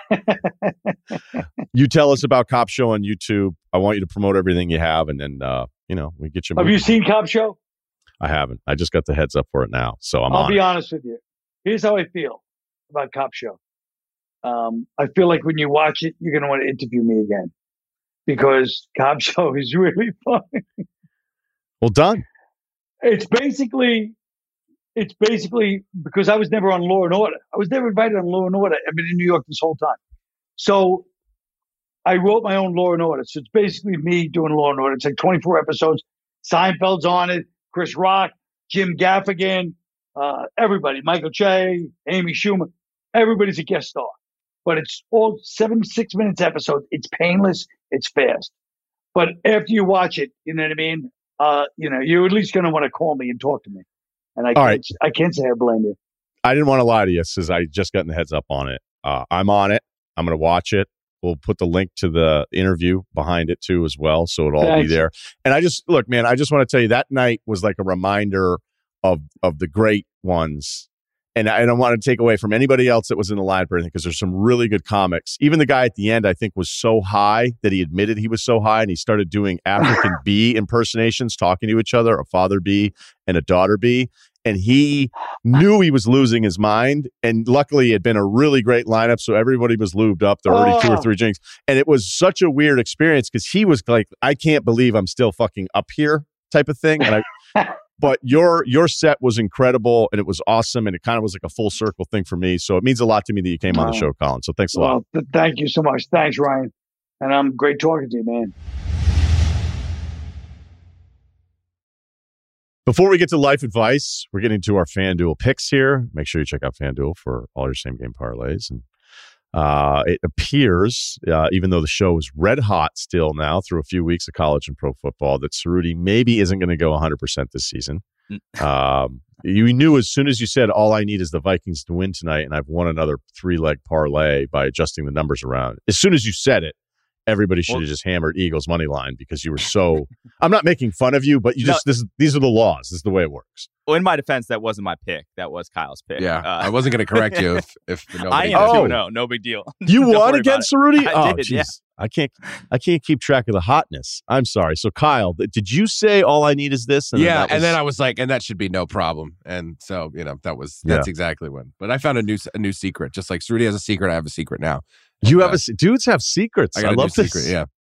have you tell us about Cop Show on YouTube. I want you to promote everything you have, and then uh, you know we get you. Have moving. you seen Cop Show? I haven't. I just got the heads up for it now, so I'm I'll on. be it. honest with you. Here's how I feel about Cop Show. Um, I feel like when you watch it, you're going to want to interview me again because Cop Show is really fun. Well done. It's basically, it's basically because I was never on Law and Order. I was never invited on Law and Order. I've been in New York this whole time. So I wrote my own Law and Order. So it's basically me doing Law and Order. It's like twenty-four episodes. Seinfeld's on it. Chris Rock, Jim Gaffigan, uh, everybody, Michael Che, Amy Schumer. Everybody's a guest star. But it's all seven, six minutes episodes. It's painless. It's fast. But after you watch it, you know what I mean? Uh, you know, you're at least going to want to call me and talk to me. And I can't, right. I can't say I blame you. I didn't want to lie to you since I just gotten the heads up on it. Uh, I'm on it. I'm going to watch it. We'll put the link to the interview behind it too as well, so it'll all Thanks. be there. And I just look, man. I just want to tell you that night was like a reminder of of the great ones. And I don't want to take away from anybody else that was in the line for anything because there's some really good comics. Even the guy at the end, I think, was so high that he admitted he was so high and he started doing African bee impersonations, talking to each other, a father bee and a daughter bee. And he knew he was losing his mind. And luckily, it had been a really great lineup. So everybody was lubed up. There were already two or Oh. three drinks. And it was such a weird experience because he was like, I can't believe I'm still fucking up here type of thing. And I. But your your set was incredible and it was awesome and it kind of was like a full circle thing for me. So it means a lot to me that you came on the Wow. show, Colin. So thanks a lot. Well, th- thank you so much. Thanks, Ryan. And I'm great talking to you, man. Before we get to life advice, we're getting to our FanDuel picks here. Make sure you check out FanDuel for all your same game parlays. And uh, it appears, uh, even though the show is red hot still now through a few weeks of college and pro football, that Cerruti maybe isn't going to go one hundred percent this season. Um, you knew as soon as you said, all I need is the Vikings to win tonight, and I've won another three-leg parlay by adjusting the numbers around. As soon as you said it, everybody should have Well- just hammered Eagles money line because you were so. I'm not making fun of you, but you No. just this. These are the laws. This is the way it works. Well, in my defense, that wasn't my pick. That was Kyle's pick. Yeah, Uh, I wasn't going to correct you if if I nobody. am Oh. two and oh. No big deal. You Don't won worry about against Cerruti? I Oh, did, jeez. yeah. I can't. I can't keep track of the hotness. I'm sorry. So, Kyle, th- did you say all I need is this? Yeah, that and was- then I was like, and that should be no problem. And so you know that was that's exactly when. But I found a new a new secret. Just like Cerruti has a secret, I have a secret now. you And, have uh, a se- dudes have secrets. I I, got a love new this. secret. Yeah.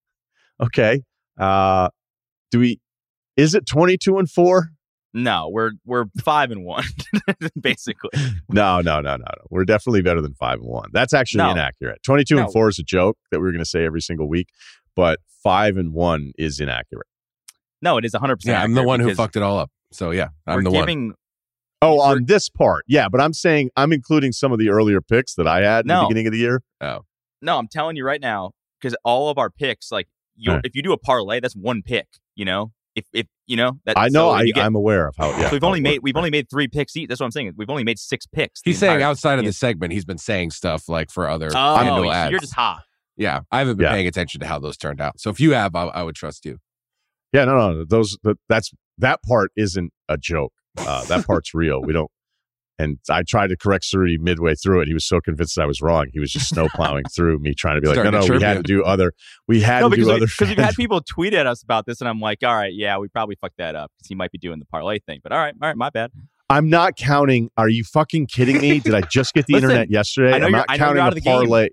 Okay. Uh, do we? Is it twenty-two and four? No, we're we're five and one, basically. No, no, no, no, no. We're definitely better than five and one. That's actually No. inaccurate. Twenty-two No. and four is a joke that we were going to say every single week, but five and one is inaccurate. No, it is one hundred percent. Yeah, I'm the one who because fucked it all up. So yeah, I'm we're the one. giving, Oh, We're- on this part, yeah. But I'm saying I'm including some of the earlier picks that I had in the No. beginning of the year. No, I'm telling you right now, because all of our picks, like you, Right. if you do a parlay, that's one pick. You know, if if you know that. I know. so if I, you get- I'm aware of how. Yeah, so we've how only it made works. we've only made three picks each. That's what I'm saying. We've only made six picks. the He's saying entire- outside of yeah. the segment, he's been saying stuff like for other Oh, FanDuel so ads. you're just hot. Yeah, I haven't been Yeah. paying attention to how those turned out. So if you have, I, I would trust you. Yeah, no, no. Those that, that's that part isn't a joke. Uh, that part's real. We don't. And I tried to correct Cerruti midway through it. He was so convinced that I was wrong. He was just snow plowing through me, trying to be like, Starting no, to no, we trip had you. to do other. We had No, to because do we, other. because we've had people tweet at us about this, and I'm like, all right, yeah, we probably fucked that up because he might be doing the parlay thing. But all right, all right, my bad. I'm not counting. Are you fucking kidding me? Did I just get the Listen, internet yesterday? I know I'm you're- not I know you're counting out the of the game. parlay.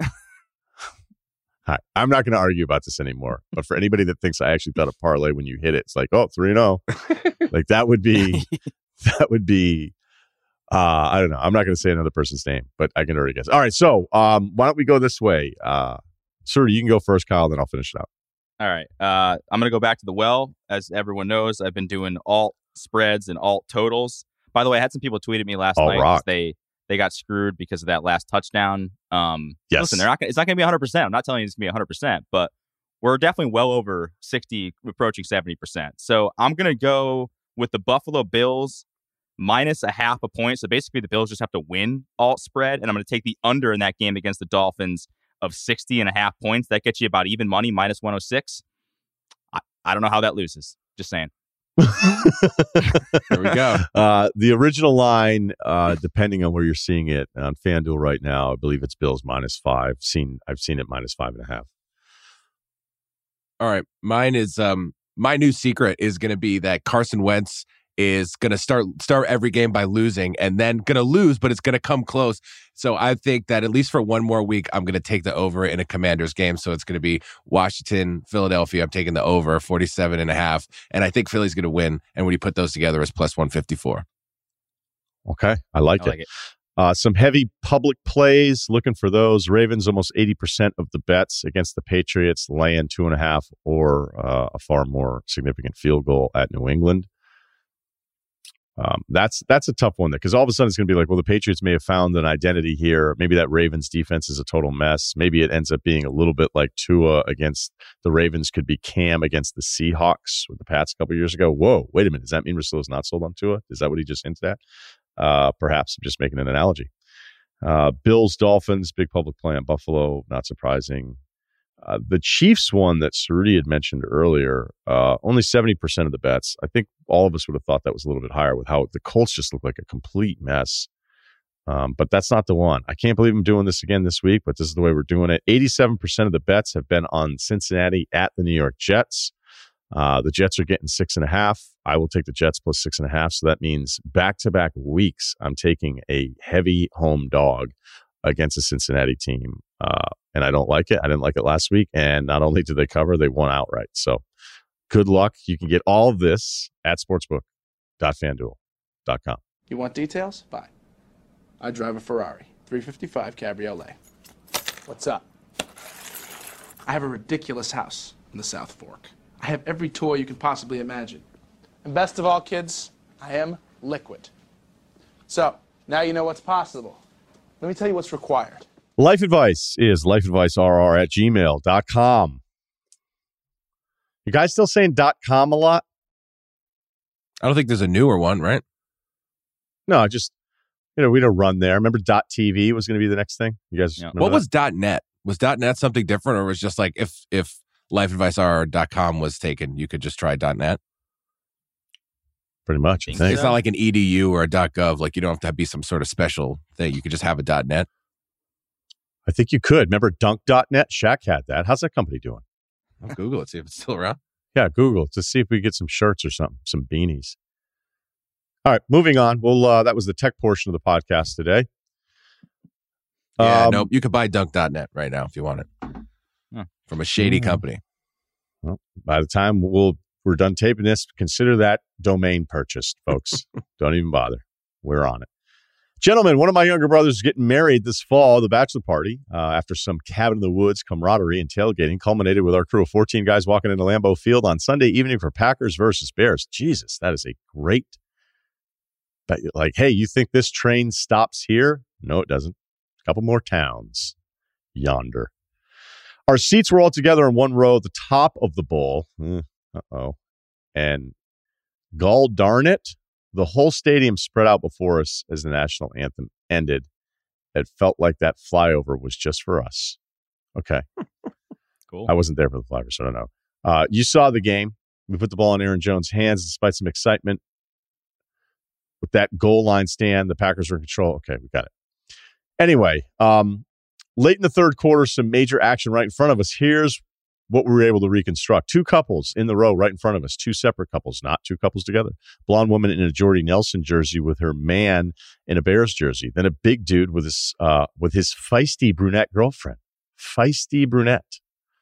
Hi, I'm not going to argue about this anymore. But for anybody that thinks I actually thought a parlay when you hit it, it's like, oh, three and oh. Like that would be, that would be, uh, I don't know. I'm not going to say another person's name, but I can already guess. All right. So um, why don't we go this way? Uh, Sir, you can go first, Kyle, then I'll finish it out. All right. Uh, I'm going to go back to the well. As everyone knows, I've been doing alt spreads and alt totals. By the way, I had some people tweet at me last All night. 'cause rock. They they got screwed because of that last touchdown. Um, Yes. Listen, they're not. Gonna, it's not going to be one hundred percent. I'm not telling you it's going to be one hundred percent, but we're definitely well over sixty, approaching seventy percent. So I'm going to go with the Buffalo Bills minus a half a point. So basically, the Bills just have to win alt spread, and I'm going to take the under in that game against the Dolphins of sixty and a half points. That gets you about even money, minus one oh six. I, I don't know how that loses. Just saying. There we go. Uh, the original line, uh, depending on where you're seeing it on FanDuel right now, I believe it's Bills minus five. Seen, I've seen it minus five and a half. All right. Mine is um my new secret is going to be that Carson Wentz is going to start start every game by losing and then going to lose, but it's going to come close. So I think that at least for one more week, I'm going to take the over in a Commanders game. So it's going to be Washington, Philadelphia. I'm taking the over forty-seven and a half. And I think Philly's going to win. And when you put those together, it's plus one fifty-four. Okay. I like I it. like it. Uh, some heavy public plays, looking for those. Ravens, almost eighty percent of the bets against the Patriots, laying two and a half or uh, a far more significant field goal at New England. Um, that's that's a tough one there because all of a sudden it's going to be like, well, the Patriots may have found an identity here. Maybe that Ravens defense is a total mess. Maybe it ends up being a little bit like Tua against the Ravens could be Cam against the Seahawks with the Pats a couple years ago. Whoa, wait a minute. Does that mean Russillo's not sold on Tua? Is that what he just hinted at? Uh, perhaps I'm just making an analogy. Uh, Bills, Dolphins, big public play on Buffalo, not surprising. Uh, the Chiefs one that Cerruti had mentioned earlier, uh, only seventy percent of the bets. I think all of us would have thought that was a little bit higher with how the Colts just look like a complete mess. Um, but that's not the one. I can't believe I'm doing this again this week, but this is the way we're doing it. eighty-seven percent of the bets have been on Cincinnati at the New York Jets. Uh, the Jets are getting six and a half. I will take the Jets plus six and a half. So that means back-to-back weeks, I'm taking a heavy home dog against a Cincinnati team. Uh, and I don't like it. I didn't like it last week. And not only did they cover, they won outright. So good luck. You can get all of this at sportsbook dot fan duel dot com. You want details? Fine. I drive a Ferrari three fifty-five Cabriolet. What's up? I have a ridiculous house in the South Fork. I have every toy you can possibly imagine. And best of all, kids, I am liquid. So, now you know what's possible. Let me tell you what's required. Life advice is lifeadvicerr at gmail dot com. You guys still saying .com a lot? I don't think there's a newer one, right? No, just, you know, we don't run there. Remember .tv was going to be the next thing? You guys Yeah. remember What that? was .net? Was .net something different, or was just like if if lifeadvicerr dot com was taken, you could just try .net? Pretty much, I Think think. It's not like an E D U or a .gov. Like you don't have to be some sort of special thing. You could just have a .net. I think you could. Remember dunk dot net? Shaq had that. How's that company doing? I'll Google it, see if it's still around. Yeah, Google to see if we get some shirts or something, some beanies. All right, moving on. Well, uh, that was the tech portion of the podcast today. Yeah, Um, nope. You could buy dunk dot net right now if you want it Huh. from a shady Mm. company. Well, by the time we'll we're done taping this, consider that domain purchased, folks. Don't even bother. We're on it. Gentlemen, one of my younger brothers is getting married this fall, the bachelor party, uh, after some cabin in the woods camaraderie and tailgating, culminated with our crew of fourteen guys walking into Lambeau Field on Sunday evening for Packers versus Bears. Jesus, that is a great, but like, hey, you think this train stops here? No, it doesn't. A couple more towns yonder. Our seats were all together in one row at the top of the bowl. Eh, uh-oh. And gall darn it, the whole stadium spread out before us as the national anthem ended. It felt like that flyover was just for us. Okay. Cool. I wasn't there for the flyover, so I don't know. Uh, you saw the game. We put the ball in Aaron Jones' hands despite some excitement. With that goal line stand, the Packers were in control. Okay, we got it. Anyway, um, late in the third quarter, some major action right in front of us. Here's what we were able to reconstruct. Two couples in the row right in front of us, two separate couples, not two couples together. Blonde woman in a Jordy Nelson jersey with her man in a Bears jersey. Then a big dude with his uh, with his feisty brunette girlfriend. Feisty brunette.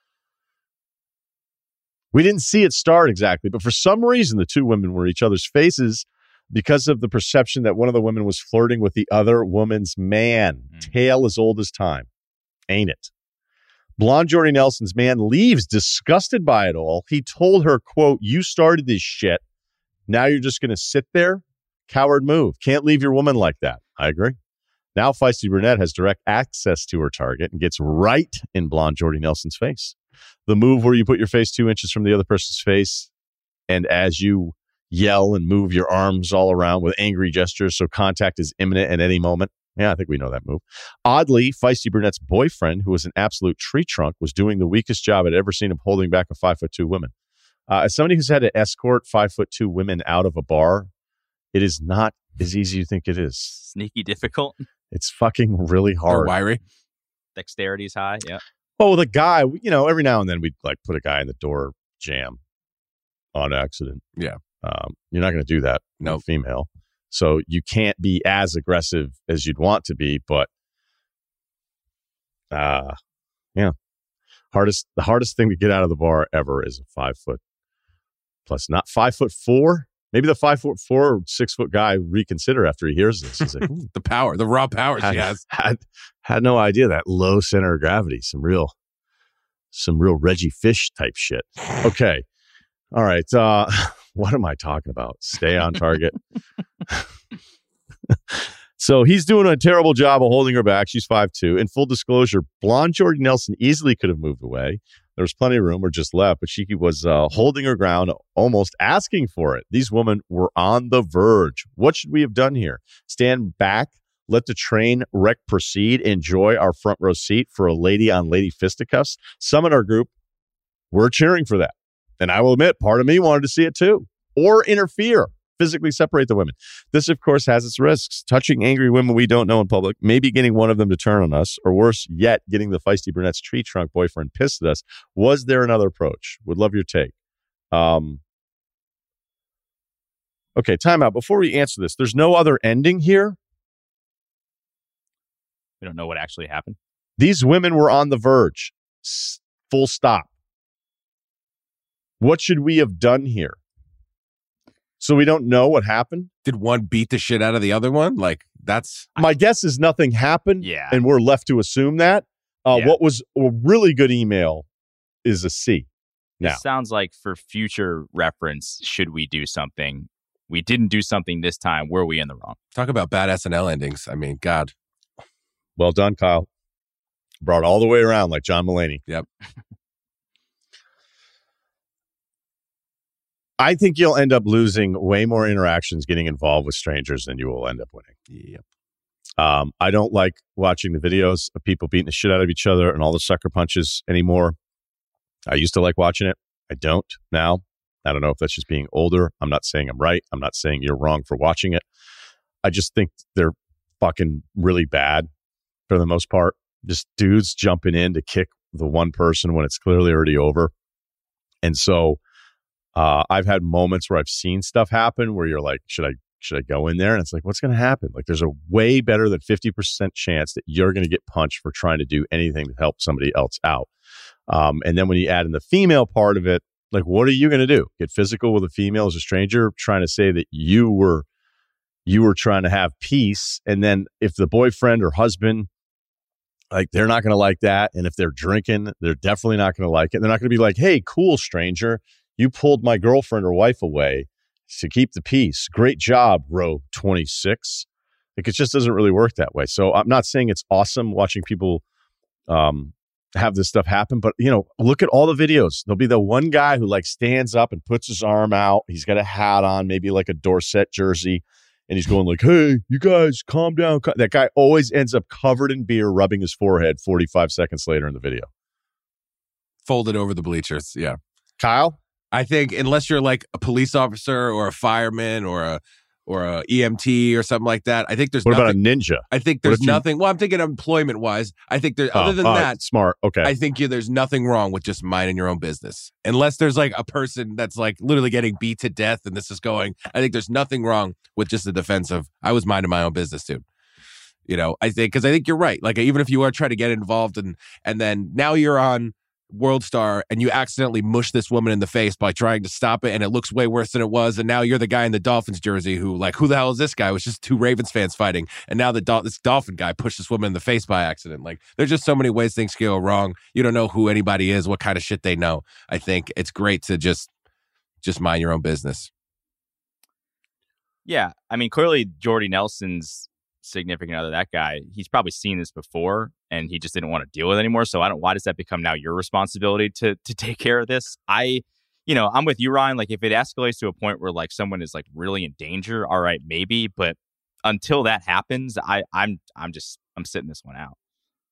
We didn't see it start exactly, but for some reason, the two women were each other's faces because of the perception that one of the women was flirting with the other woman's man. Mm. Tale as old as time. Ain't it? Blonde Jordy Nelson's man leaves disgusted by it all. He told her, quote, "You started this shit. Now you're just going to sit there? Coward move. Can't leave your woman like that." I agree. Now feisty brunette has direct access to her target and gets right in blonde Jordy Nelson's face. The move where you put your face two inches from the other person's face, and as you yell and move your arms all around with angry gestures so contact is imminent at any moment. Yeah, I think we know that move. Oddly, feisty brunette's boyfriend, who was an absolute tree trunk, was doing the weakest job I'd ever seen him holding back a five foot two woman. Uh, as somebody who's had to escort five foot two women out of a bar, it is not as easy as you think it is. Sneaky difficult. It's fucking really hard. Or wiry. Dexterity is high. Yeah. Oh, with a guy, you know, every now and then we'd like put a guy in the door jam on accident. Yeah. Um, you're not going to do that. No Nope. female. So you can't be as aggressive as you'd want to be, but uh, yeah. Hardest, the hardest thing to get out of the bar ever is a five foot plus, not five foot four. Maybe the five foot four or six foot guy reconsider after he hears this. He's like, "Ooh, The power, the raw power she had, has. had had no idea that low center of gravity. Some real, some real Reggie Fish type shit." Okay. All right. Uh, what am I talking about? Stay on target. So he's doing a terrible job of holding her back. She's five two. In full disclosure, blonde Jordy Nelson easily could have moved away. There was plenty of room or just left, but she was uh, holding her ground, almost asking for it. These women were on the verge. What should we have done here? Stand back, let the train wreck proceed, enjoy our front row seat for a lady on lady fisticuffs? Some in our group were cheering for that. And I will admit, part of me wanted to see it too. Or interfere, physically separate the women. This, of course, has its risks. Touching angry women we don't know in public, maybe getting one of them to turn on us, or worse yet, getting the feisty brunette's tree trunk boyfriend pissed at us. Was there another approach? Would love your take. Um, okay, time out. Before we answer this, there's no other ending here. We don't know what actually happened. These women were on the verge. S- full stop. What should we have done here? So we don't know what happened? Did one beat the shit out of the other one? Like, that's... My guess is nothing happened, Yeah. and we're left to assume that. Uh, Yeah. What was a really good email is a C. Now, This sounds like for future reference, should we do something? We didn't do something this time. Were we in the wrong? Talk about bad S N L endings. I mean, God. well done, Kyle. Brought all the way around like John Mulaney. Yep. I think you'll end up losing way more interactions getting involved with strangers than you will end up winning. Yep. Um, I don't like watching the videos of people beating the shit out of each other and all the sucker punches anymore. I used to like watching it. I don't now. I don't know if that's just being older. I'm not saying I'm right. I'm not saying you're wrong for watching it. I just think they're fucking really bad for the most part. Just dudes jumping in to kick the one person when it's clearly already over. And so uh, I've had moments where I've seen stuff happen where you're like, should I should I go in there? And it's like, what's going to happen? Like, there's a way better than fifty percent chance that you're going to get punched for trying to do anything to help somebody else out. Um, and then when you add in the female part of it, like, what are you going to do? Get physical with a female as a stranger, trying to say that you were you were trying to have peace. And then if the boyfriend or husband, like, they're not going to like that. And if they're drinking, they're definitely not going to like it. They're not going to be like, hey, cool, stranger. You pulled my girlfriend or wife away to keep the peace. Great job, row twenty-six. Like, it just doesn't really work that way. So I'm not saying it's awesome watching people um, have this stuff happen, but, you know, look at all the videos. There'll be the one guy who, like, stands up and puts his arm out. He's got a hat on, maybe like a Dorset jersey. And he's going like, hey, you guys, calm down. That guy always ends up covered in beer, rubbing his forehead forty-five seconds later in the video. Folded over the bleachers. Yeah. Kyle? I think unless you're like a police officer or a fireman or a or a E M T or something like that. I think there's What nothing, about a ninja? I think there's nothing. You, well, I'm thinking employment wise. I think there. Oh, other than oh, that, smart. Okay. I think yeah, there's nothing wrong with just minding your own business, unless there's like a person that's like literally getting beat to death, and this is going. I think there's nothing wrong with just the defense of I was minding my own business, dude. You know, I think because I think you're right. Like even if you are trying to get involved, and and then now you're on World Star and you accidentally mush this woman in the face by trying to stop it, and it looks way worse than it was, and now you're the guy in the Dolphins jersey who like who the hell is this guy? It was just two Ravens fans fighting, and now the Dol- this Dolphin guy pushed this woman in the face by accident. Like there's just so many ways things can go wrong. You don't know who anybody is, what kind of shit they know. I think it's great to just just mind your own business. Yeah, I mean clearly Jordy Nelson's significant other, that guy, he's probably seen this before and he just didn't want to deal with it anymore. So I don't, why does that become now your responsibility to to take care of this? I, you know, I'm with you, Ryan. Like if it escalates to a point where like someone is like really in danger, all right, maybe. But until that happens, I, I'm, I'm just, I'm sitting this one out.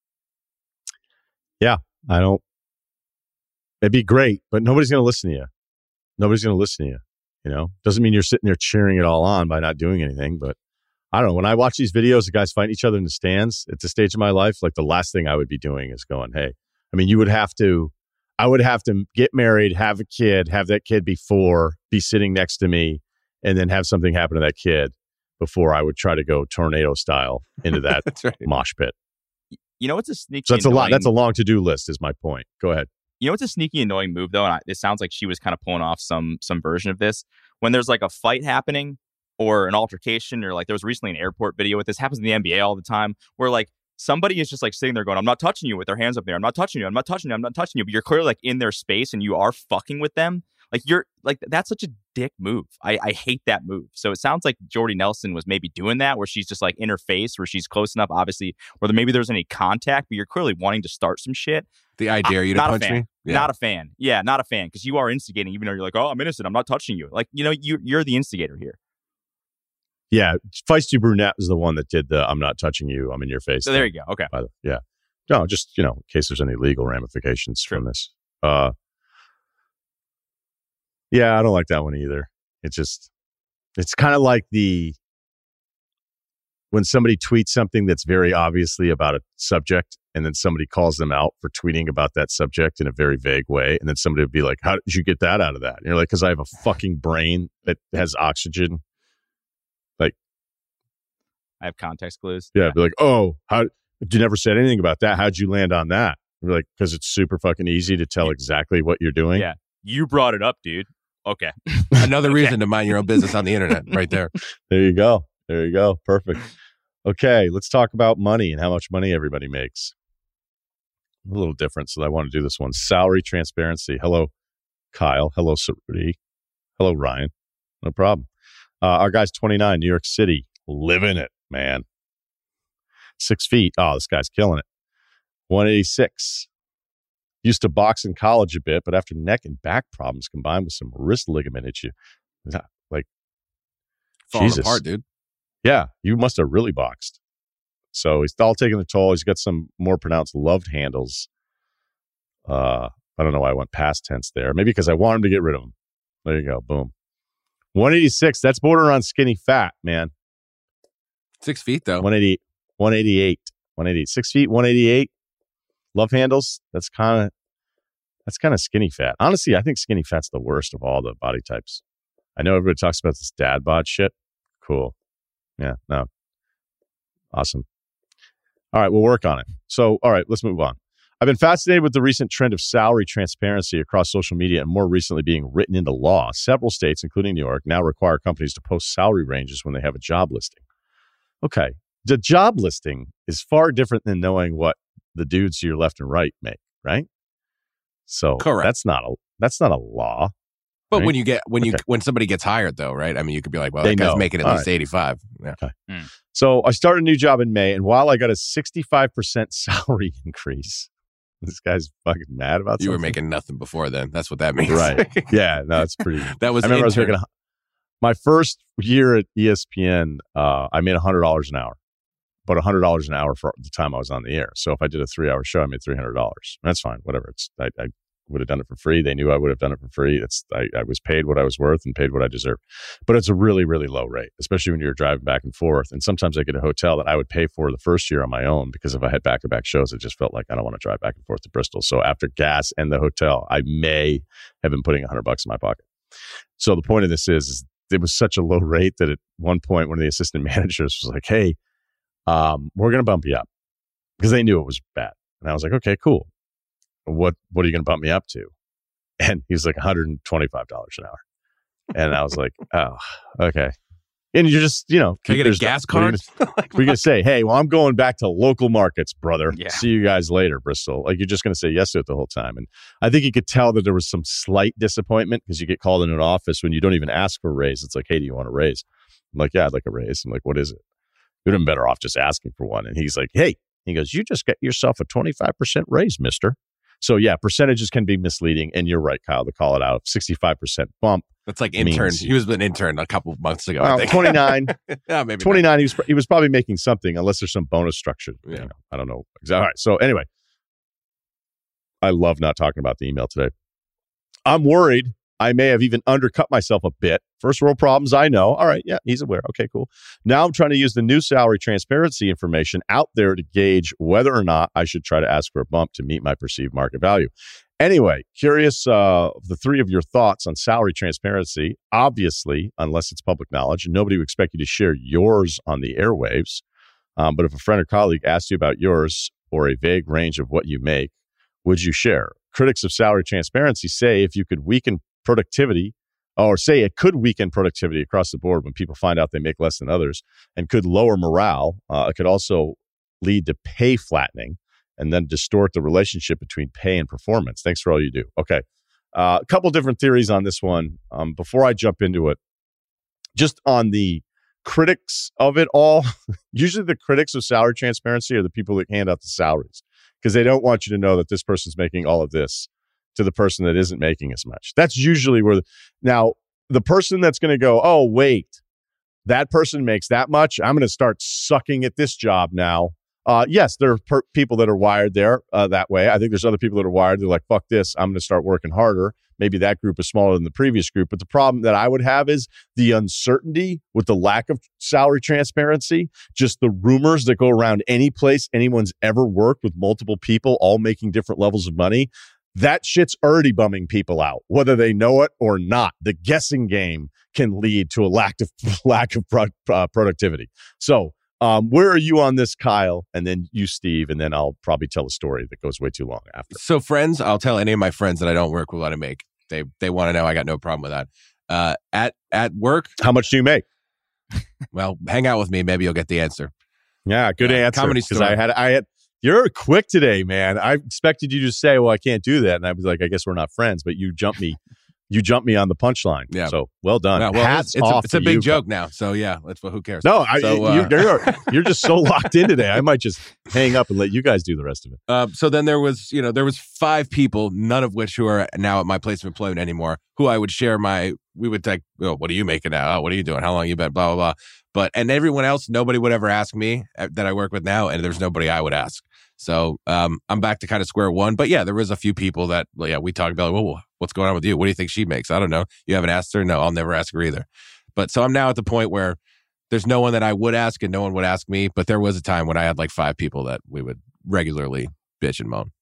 Yeah, I don't, it'd be great, but nobody's going to listen to you. Nobody's going to listen to you. You know, doesn't mean you're sitting there cheering it all on by not doing anything, but I don't know. When I watch these videos of guys fighting each other in the stands at this stage of my life, like the last thing I would be doing is going, hey, I mean, you would have to, I would have to get married, have a kid, have that kid be four, be sitting next to me, and then have something happen to that kid before I would try to go tornado style into that right. mosh pit. You know, it's a sneaky. So that's annoying, a lot. That's a long to-do list is my point. Go ahead. You know, it's a sneaky, annoying move though. And I, it sounds like she was kind of pulling off some, some version of this when there's like a fight happening or an altercation, or like there was recently an airport video with this. Happens in the N B A all the time, where like somebody is just like sitting there going, I'm not touching you, with their hands up there. I'm not touching you. I'm not touching you. I'm not touching you. But you're clearly like in their space and you are fucking with them. Like you're like, that's such a dick move. I, I hate that move. So it sounds like Jordy Nelson was maybe doing that, where she's just like in her face, where she's close enough, obviously, where maybe there's any contact, but you're clearly wanting to start some shit. The I dare you to punch me? Yeah. Not a fan. Yeah, not a fan. Because you are instigating, even though you're like, oh, I'm innocent. I'm not touching you. Like, you know, you, you're the instigator here. Yeah, Feisty Brunette is the one that did the "I'm not touching you, I'm in your face." So there you go. Okay. The, yeah. No, just you know, in case there's any legal ramifications True. from this. Uh, yeah, I don't like that one either. It's just, it's kind of like the when somebody tweets something that's very obviously about a subject, and then somebody calls them out for tweeting about that subject in a very vague way, and then somebody would be like, "How did you get that out of that?" And you're like, "Because I have a fucking brain that has oxygen." Like, I have context clues. Yeah, yeah. Be like, oh, how you never said anything about that? How'd you land on that? We're like, because it's super fucking easy to tell exactly what you're doing. Yeah, you brought it up, dude. Okay, another reason okay. to mind your own business on the internet, right there. There you go. There you go. Perfect. Okay, let's talk about money and how much money everybody makes. A little different, so I want to do this one. Salary transparency. Hello, Kyle. Hello, Saruti. Hello, Ryan. No problem. Uh, our guy's twenty-nine, New York City, living it, man. Six feet. Oh, this guy's killing it. one eighty-six. Used to box in college a bit, but after neck and back problems combined with some wrist ligament issue, like, falling Jesus. apart, dude. Yeah, you must have really boxed. So he's all taking the toll. He's got some more pronounced loved handles. Uh, I don't know why I went past tense there. Maybe because I want him to get rid of them. There you go. Boom. one eighty-six. That's border on skinny fat, man. Six feet, though. one eighty, one eighty-eight. one eighty-eight. Six feet, one eighty-eight. Love handles. That's kind of that's kind of skinny fat. Honestly, I think skinny fat's the worst of all the body types. I know everybody talks about this dad bod shit. Cool. Yeah, no. Awesome. All right, we'll work on it. So, all right, let's move on. I've been fascinated with the recent trend of salary transparency across social media and more recently being written into law. Several states, including New York, now require companies to post salary ranges when they have a job listing. Okay, the job listing is far different than knowing what the dudes to your left and right make, right? So Correct. that's not a that's not a law. But right? when you get when you okay. when somebody gets hired, though, right? I mean, you could be like, well, they that guy's know. making at All least right. eighty-five. Yeah. Okay. Mm. So I started a new job in May, and while I got a sixty-five percent salary increase, this guy's fucking mad about You something. were making nothing before then. That's what that means. Right. Yeah, no, it's pretty. That was I remember intern. I was making a, my first year at E S P N, uh, I made one hundred dollars an hour, but one hundred dollars an hour for the time I was on the air. So if I did a three-hour show, I made three hundred dollars. That's fine, whatever. It's I, I would have done it for free. They knew I would have done it for free. It's I, I was paid what I was worth and paid what I deserved. But it's a really, really low rate, especially when you're driving back and forth. And sometimes I get a hotel that I would pay for the first year on my own because if I had back-to-back shows, it just felt like I don't want to drive back and forth to Bristol. So after gas and the hotel, I may have been putting a hundred bucks in my pocket. So the point of this is, is it was such a low rate that at one point, one of the assistant managers was like, hey, um, we're going to bump you up because they knew it was bad. And I was like, okay, cool. What what are you going to bump me up to? And he's like one hundred twenty-five dollars an hour. And I was like, oh, okay. And you're just, you know. Can I get a gas card? We're going to say, hey, well, I'm going back to local markets, brother. Yeah. See you guys later, Bristol. Like, you're just going to say yes to it the whole time. And I think you could tell that there was some slight disappointment because you get called in an office when you don't even ask for a raise. It's like, hey, do you want a raise? I'm like, yeah, I'd like a raise. I'm like, what is it? You'd have been better off just asking for one. And he's like, hey, he goes, you just get yourself a twenty-five percent raise, mister. So, yeah, percentages can be misleading. And you're right, Kyle, to call it out. sixty-five percent bump. That's like intern. He was an intern a couple of months ago. Well, I think. twenty-nine. Yeah, maybe twenty-nine, he was, he was probably making something, unless there's some bonus structure. Yeah. You know, I don't know. All right. So, anyway, I love not talking about the email today. I'm worried I may have even undercut myself a bit. First world problems, I know. All right, yeah, he's aware. Okay, cool. Now I'm trying to use the new salary transparency information out there to gauge whether or not I should try to ask for a bump to meet my perceived market value. Anyway, curious uh, of the three of your thoughts on salary transparency. Obviously, unless it's public knowledge, nobody would expect you to share yours on the airwaves. Um, but if a friend or colleague asked you about yours or a vague range of what you make, would you share? Critics of salary transparency say if you could weaken productivity, or say it could weaken productivity across the board when people find out they make less than others, and could lower morale. Uh, it could also lead to pay flattening and then distort the relationship between pay and performance. Thanks for all you do. Okay. Uh, a couple different theories on this one. Um, before I jump into it, just on the critics of it all, usually the critics of salary transparency are the people that hand out the salaries because they don't want you to know that this person's making all of this to the person that isn't making as much. That's usually where, the, now, the person that's going to go, oh, wait, that person makes that much. I'm going to start sucking at this job now. Uh, yes, there are per- people that are wired there uh, that way. I think there's other people that are wired. They're like, fuck this. I'm going to start working harder. Maybe that group is smaller than the previous group. But the problem that I would have is the uncertainty with the lack of salary transparency, just the rumors that go around any place anyone's ever worked with multiple people all making different levels of money. That shit's already bumming people out, whether they know it or not. The guessing game can lead to a lack of lack of pro, uh, productivity. So, um, where are you on this, Kyle? And then you, Steve, and then I'll probably tell a story that goes way too long after. So, friends, I'll tell any of my friends that I don't work with what I make. They they want to know. I got no problem with that. Uh, at at work, how much do you make? Well, hang out with me. Maybe you'll get the answer. Yeah, good uh, answer. Comedy Because store. I had I had. You're quick today, man. I expected you to say, well, I can't do that. And I was like, I guess we're not friends, but you jumped me. You jumped me on the punchline. Yeah. So well done. Yeah, well, Hats it's, off it's a, it's a to big you. joke now. So yeah, let's, well, who cares? No, I, so, uh, you, you're, you're just so locked in today. I might just hang up and let you guys do the rest of it. Uh, so then there was, you know, there was five people, none of which who are now at my place of employment anymore, who I would share my, we would like, oh, what are you making now? Oh, what are you doing? How long you been? Blah, blah, blah. But, and everyone else, nobody would ever ask me uh, that I work with now. And there's nobody I would ask. So um, I'm back to kind of square one. But yeah, there was a few people that, well, yeah, we talked about, well, what's going on with you? What do you think she makes? I don't know. You haven't asked her? No, I'll never ask her either. But so I'm now at the point where there's no one that I would ask and no one would ask me. But there was a time when I had like five people that we would regularly bitch and moan.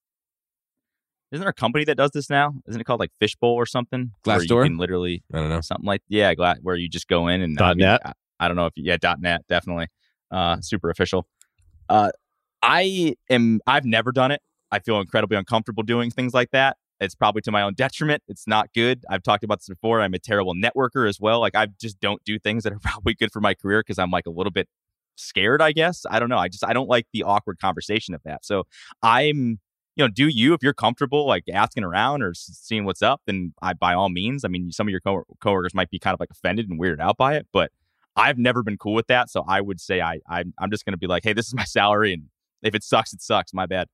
Isn't there a company that does this now? Isn't it called like Fishbowl or something? Glassdoor? Where you can literally, I don't know. something like, yeah, gla- where you just go in and Dot I mean, net? I, I don't know if, yeah, dot net, definitely. Uh, super official. Uh, I am, I've never done it. I feel incredibly uncomfortable doing things like that. It's probably to my own detriment. It's not good. I've talked about this before. I'm a terrible networker as well. Like I just don't do things that are probably good for my career because I'm like a little bit scared, I guess. I don't know. I just, I don't like the awkward conversation of that. So I'm, you know, do you, if you're comfortable like asking around or seeing what's up, then I, by all means, I mean, some of your co- coworkers might be kind of like offended and weirded out by it, but I've never been cool with that. So I would say I, I I'm just going to be like, hey, this is my salary. And if it sucks, it sucks. My bad.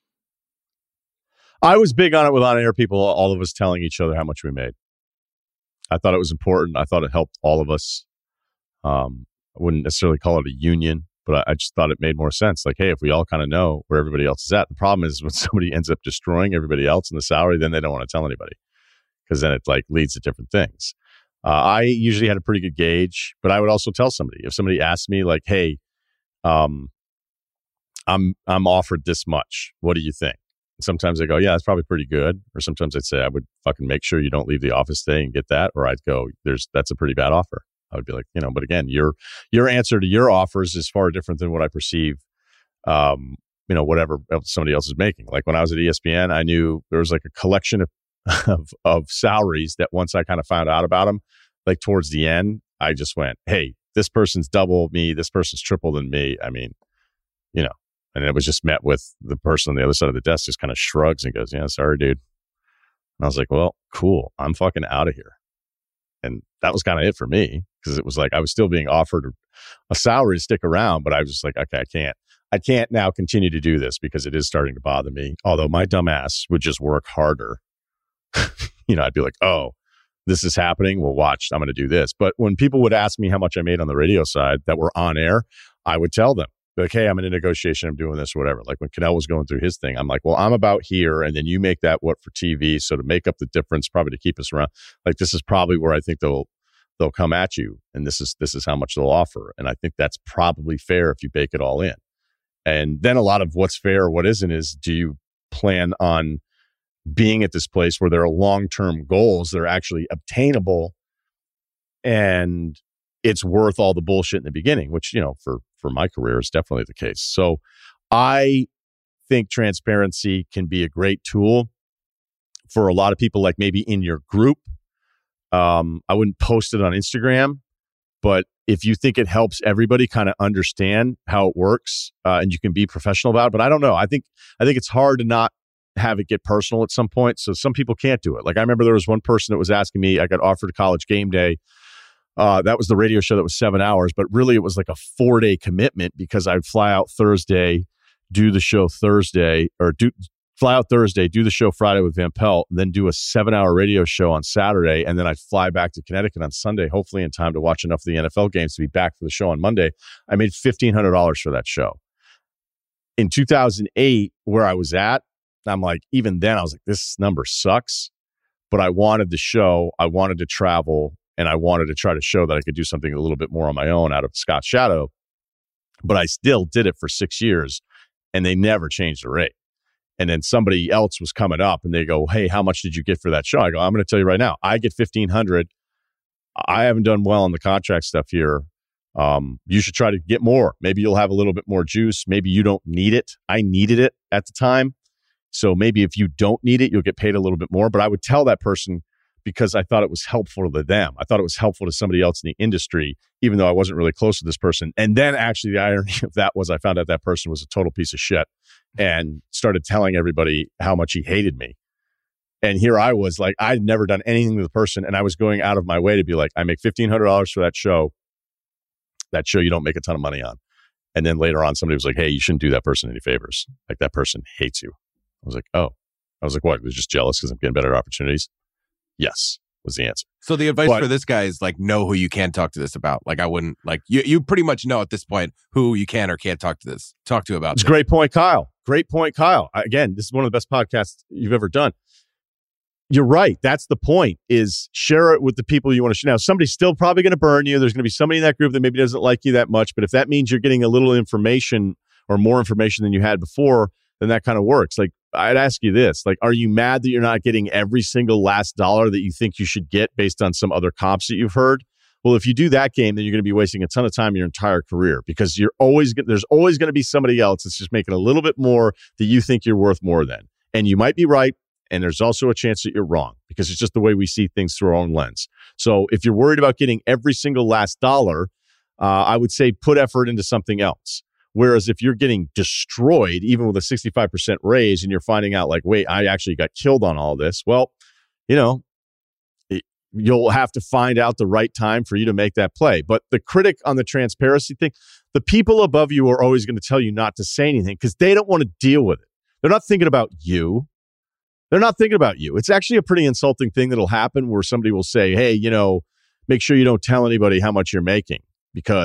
I was big on it with on-air people, all of us telling each other how much we made. I thought it was important. I thought it helped all of us. Um, I wouldn't necessarily call it a union, but I, I just thought it made more sense. Like, hey, if we all kind of know where everybody else is at, the problem is when somebody ends up destroying everybody else in the salary, then they don't want to tell anybody because then it like leads to different things. Uh, I usually had a pretty good gauge, but I would also tell somebody if somebody asked me like, hey, um, I'm I'm offered this much. What do you think? And sometimes I go, yeah, that's probably pretty good. Or sometimes I'd say I would fucking make sure you don't leave the office today and get that. Or I'd go, there's that's a pretty bad offer. I would be like, you know, but again, your your answer to your offers is far different than what I perceive, um, you know, whatever else somebody else is making. Like when I was at E S P N, I knew there was like a collection of of, of salaries that once I kind of found out about them, like towards the end, I just went, hey, this person's double me, this person's triple than me. I mean, you know, and it was just met with the person on the other side of the desk just kind of shrugs and goes, yeah, sorry, dude. And I was like, well, cool. I'm fucking out of here. And that was kind of it for me because it was like I was still being offered a salary to stick around, but I was just like, okay, I can't. I can't now continue to do this because it is starting to bother me. Although my dumb ass would just work harder. You know, I'd be like, oh, this is happening. Well, watch, I'm going to do this. But when people would ask me how much I made on the radio side that were on air, I would tell them, like, hey, I'm in a negotiation. I'm doing this or whatever. Like when Cannell was going through his thing, I'm like, well, I'm about here. And then you make that what for T V. So to make up the difference, probably to keep us around, like this is probably where I think they'll they'll come at you. And this is this is how much they'll offer. And I think that's probably fair if you bake it all in. And then a lot of what's fair or what isn't is, do you plan on being at this place where there are long-term goals that are actually obtainable and it's worth all the bullshit in the beginning, which, you know, for, for my career is definitely the case. So I think transparency can be a great tool for a lot of people, like maybe in your group. Um, I wouldn't post it on Instagram, but if you think it helps everybody kind of understand how it works, uh, and you can be professional about it, but I don't know. I think, I think it's hard to not have it get personal at some point. So some people can't do it. Like I remember there was one person that was asking me, I got offered a College Game Day. Uh, that was the radio show that was seven hours, but really it was like a four day commitment because I'd fly out Thursday, do the show Thursday or do fly out Thursday, do the show Friday with Van Pelt, and then do a seven hour radio show on Saturday. And then I'd fly back to Connecticut on Sunday, hopefully in time to watch enough of the N F L games to be back for the show on Monday. I made fifteen hundred dollars for that show. In two thousand eight, where I was at, I'm like, even then I was like, this number sucks, but I wanted the show. I wanted to travel and I wanted to try to show that I could do something a little bit more on my own out of Scott's shadow. But I still did it for six years and they never changed the rate. And then somebody else was coming up and they go, hey, how much did you get for that show? I go, I'm going to tell you right now, I get fifteen hundred. I haven't done well on the contract stuff here. Um, you should try to get more. Maybe you'll have a little bit more juice. Maybe you don't need it. I needed it at the time. So maybe if you don't need it, you'll get paid a little bit more. But I would tell that person because I thought it was helpful to them. I thought it was helpful to somebody else in the industry, even though I wasn't really close to this person. And then actually the irony of that was I found out that person was a total piece of shit and started telling everybody how much he hated me. And here I was like, I'd never done anything to the person. And I was going out of my way to be like, I make fifteen hundred dollars for that show. That show you don't make a ton of money on. And then later on, somebody was like, hey, you shouldn't do that person any favors. Like that person hates you. I was like, oh. I was like, what? They're just jealous because I'm getting better opportunities? Yes, was the answer. So the advice but, for this guy is like, know who you can talk to this about. Like I wouldn't, like, you you pretty much know at this point who you can or can't talk to this, talk to about It's this. a great point, Kyle. Great point, Kyle. Again, this is one of the best podcasts you've ever done. You're right. That's the point, is share it with the people you want to share. Now, somebody's still probably going to burn you. There's going to be somebody in that group that maybe doesn't like you that much. But if that means you're getting a little information or more information than you had before, then that kind of works. Like, I'd ask you this, like, are you mad that you're not getting every single last dollar that you think you should get based on some other comps that you've heard? Well, if you do that game, then you're going to be wasting a ton of time in your entire career because you're always there's always going to be somebody else that's just making a little bit more that you think you're worth more than. And you might be right. And there's also a chance that you're wrong because it's just the way we see things through our own lens. So if you're worried about getting every single last dollar, uh, I would say put effort into something else. Whereas if you're getting destroyed, even with a sixty-five percent raise, and you're finding out like, wait, I actually got killed on all this. Well, you know, it, you'll have to find out the right time for you to make that play. But the critic on the transparency thing, the people above you are always going to tell you not to say anything because they don't want to deal with it. They're not thinking about you. They're not thinking about you. It's actually a pretty insulting thing that'll happen where somebody will say, hey, you know, make sure you don't tell anybody how much you're making because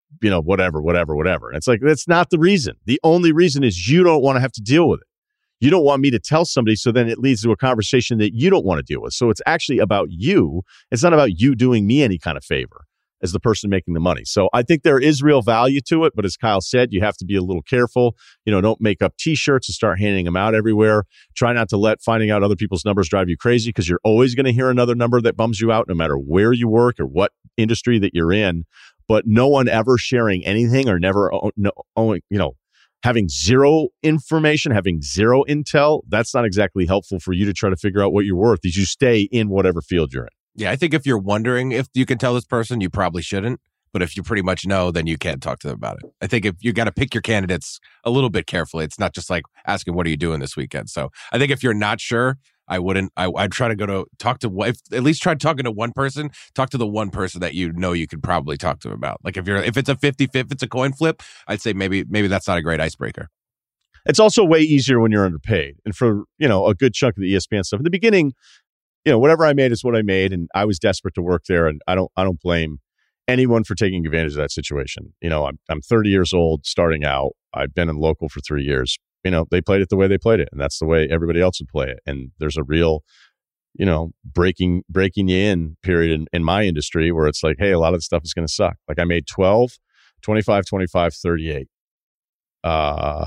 you know, whatever, whatever, whatever. And it's like, that's not the reason. The only reason is you don't want to have to deal with it. You don't want me to tell somebody, so then it leads to a conversation that you don't want to deal with. So it's actually about you. It's not about you doing me any kind of favor as the person making the money. So I think there is real value to it. But as Kyle said, you have to be a little careful. You know, don't make up T-shirts and start handing them out everywhere. Try not to let finding out other people's numbers drive you crazy, because you're always going to hear another number that bums you out, no matter where you work or what industry that you're in. But no one ever sharing anything or never, no, you know, having zero information, having zero intel, that's not exactly helpful for you to try to figure out what you're worth as you stay in whatever field you're in. Yeah, I think if you're wondering if you can tell this person, you probably shouldn't. But if you pretty much know, then you can't talk to them about it. I think if you got to pick your candidates a little bit carefully, it's not just like asking, what are you doing this weekend? So I think if you're not sure, I wouldn't, I, I'd try to go to talk to, if, at least try talking to one person, talk to the one person that you know you could probably talk to about. Like if you're, if it's a fifty-fifty, if it's a coin flip, I'd say maybe, maybe that's not a great icebreaker. It's also way easier when you're underpaid. And for, you know, a good chunk of the E S P N stuff in the beginning, you know, whatever I made is what I made. And I was desperate to work there. And I don't, I don't blame anyone for taking advantage of that situation. You know, I'm, I'm thirty years old starting out. I've been in local for three years. You know, they played it the way they played it, and that's the way everybody else would play it. And there's a real, you know, breaking breaking you in period in, in my industry where it's like, hey, a lot of the stuff is going to suck. Like I made twelve, twenty-five, twenty-five, thirty-eight. Uh,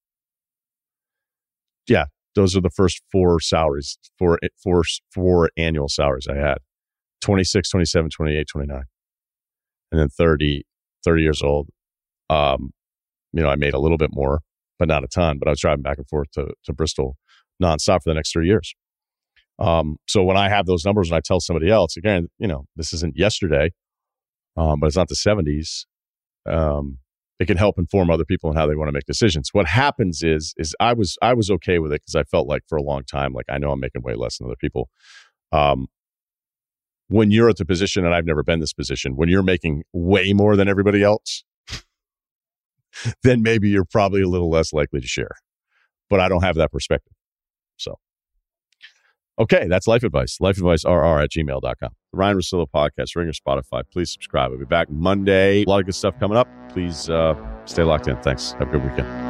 yeah, those are the first four salaries, four, four, four annual salaries I had. twenty-six, twenty-seven, twenty-eight, twenty-nine. And then thirty, thirty years old. Um, you know, I made a little bit more, but not a ton. But I was driving back and forth to, to Bristol nonstop for the next three years. Um, so when I have those numbers and I tell somebody else, again, you know, this isn't yesterday, um, but it's not the seventies. Um, it can help inform other people on how they want to make decisions. What happens is, is I was I was okay with it because I felt like for a long time, like I know I'm making way less than other people. Um, when you're at the position, and I've never been this position, when you're making way more than everybody else, then maybe you're probably a little less likely to share. But I don't have that perspective. So, okay, that's Life Advice. Life Advice R R at gmail dot com. The Ryen Russillo Podcast, Ringer, Spotify. Please subscribe. I'll be back Monday. A lot of good stuff coming up. Please uh, stay locked in. Thanks. Have a good weekend.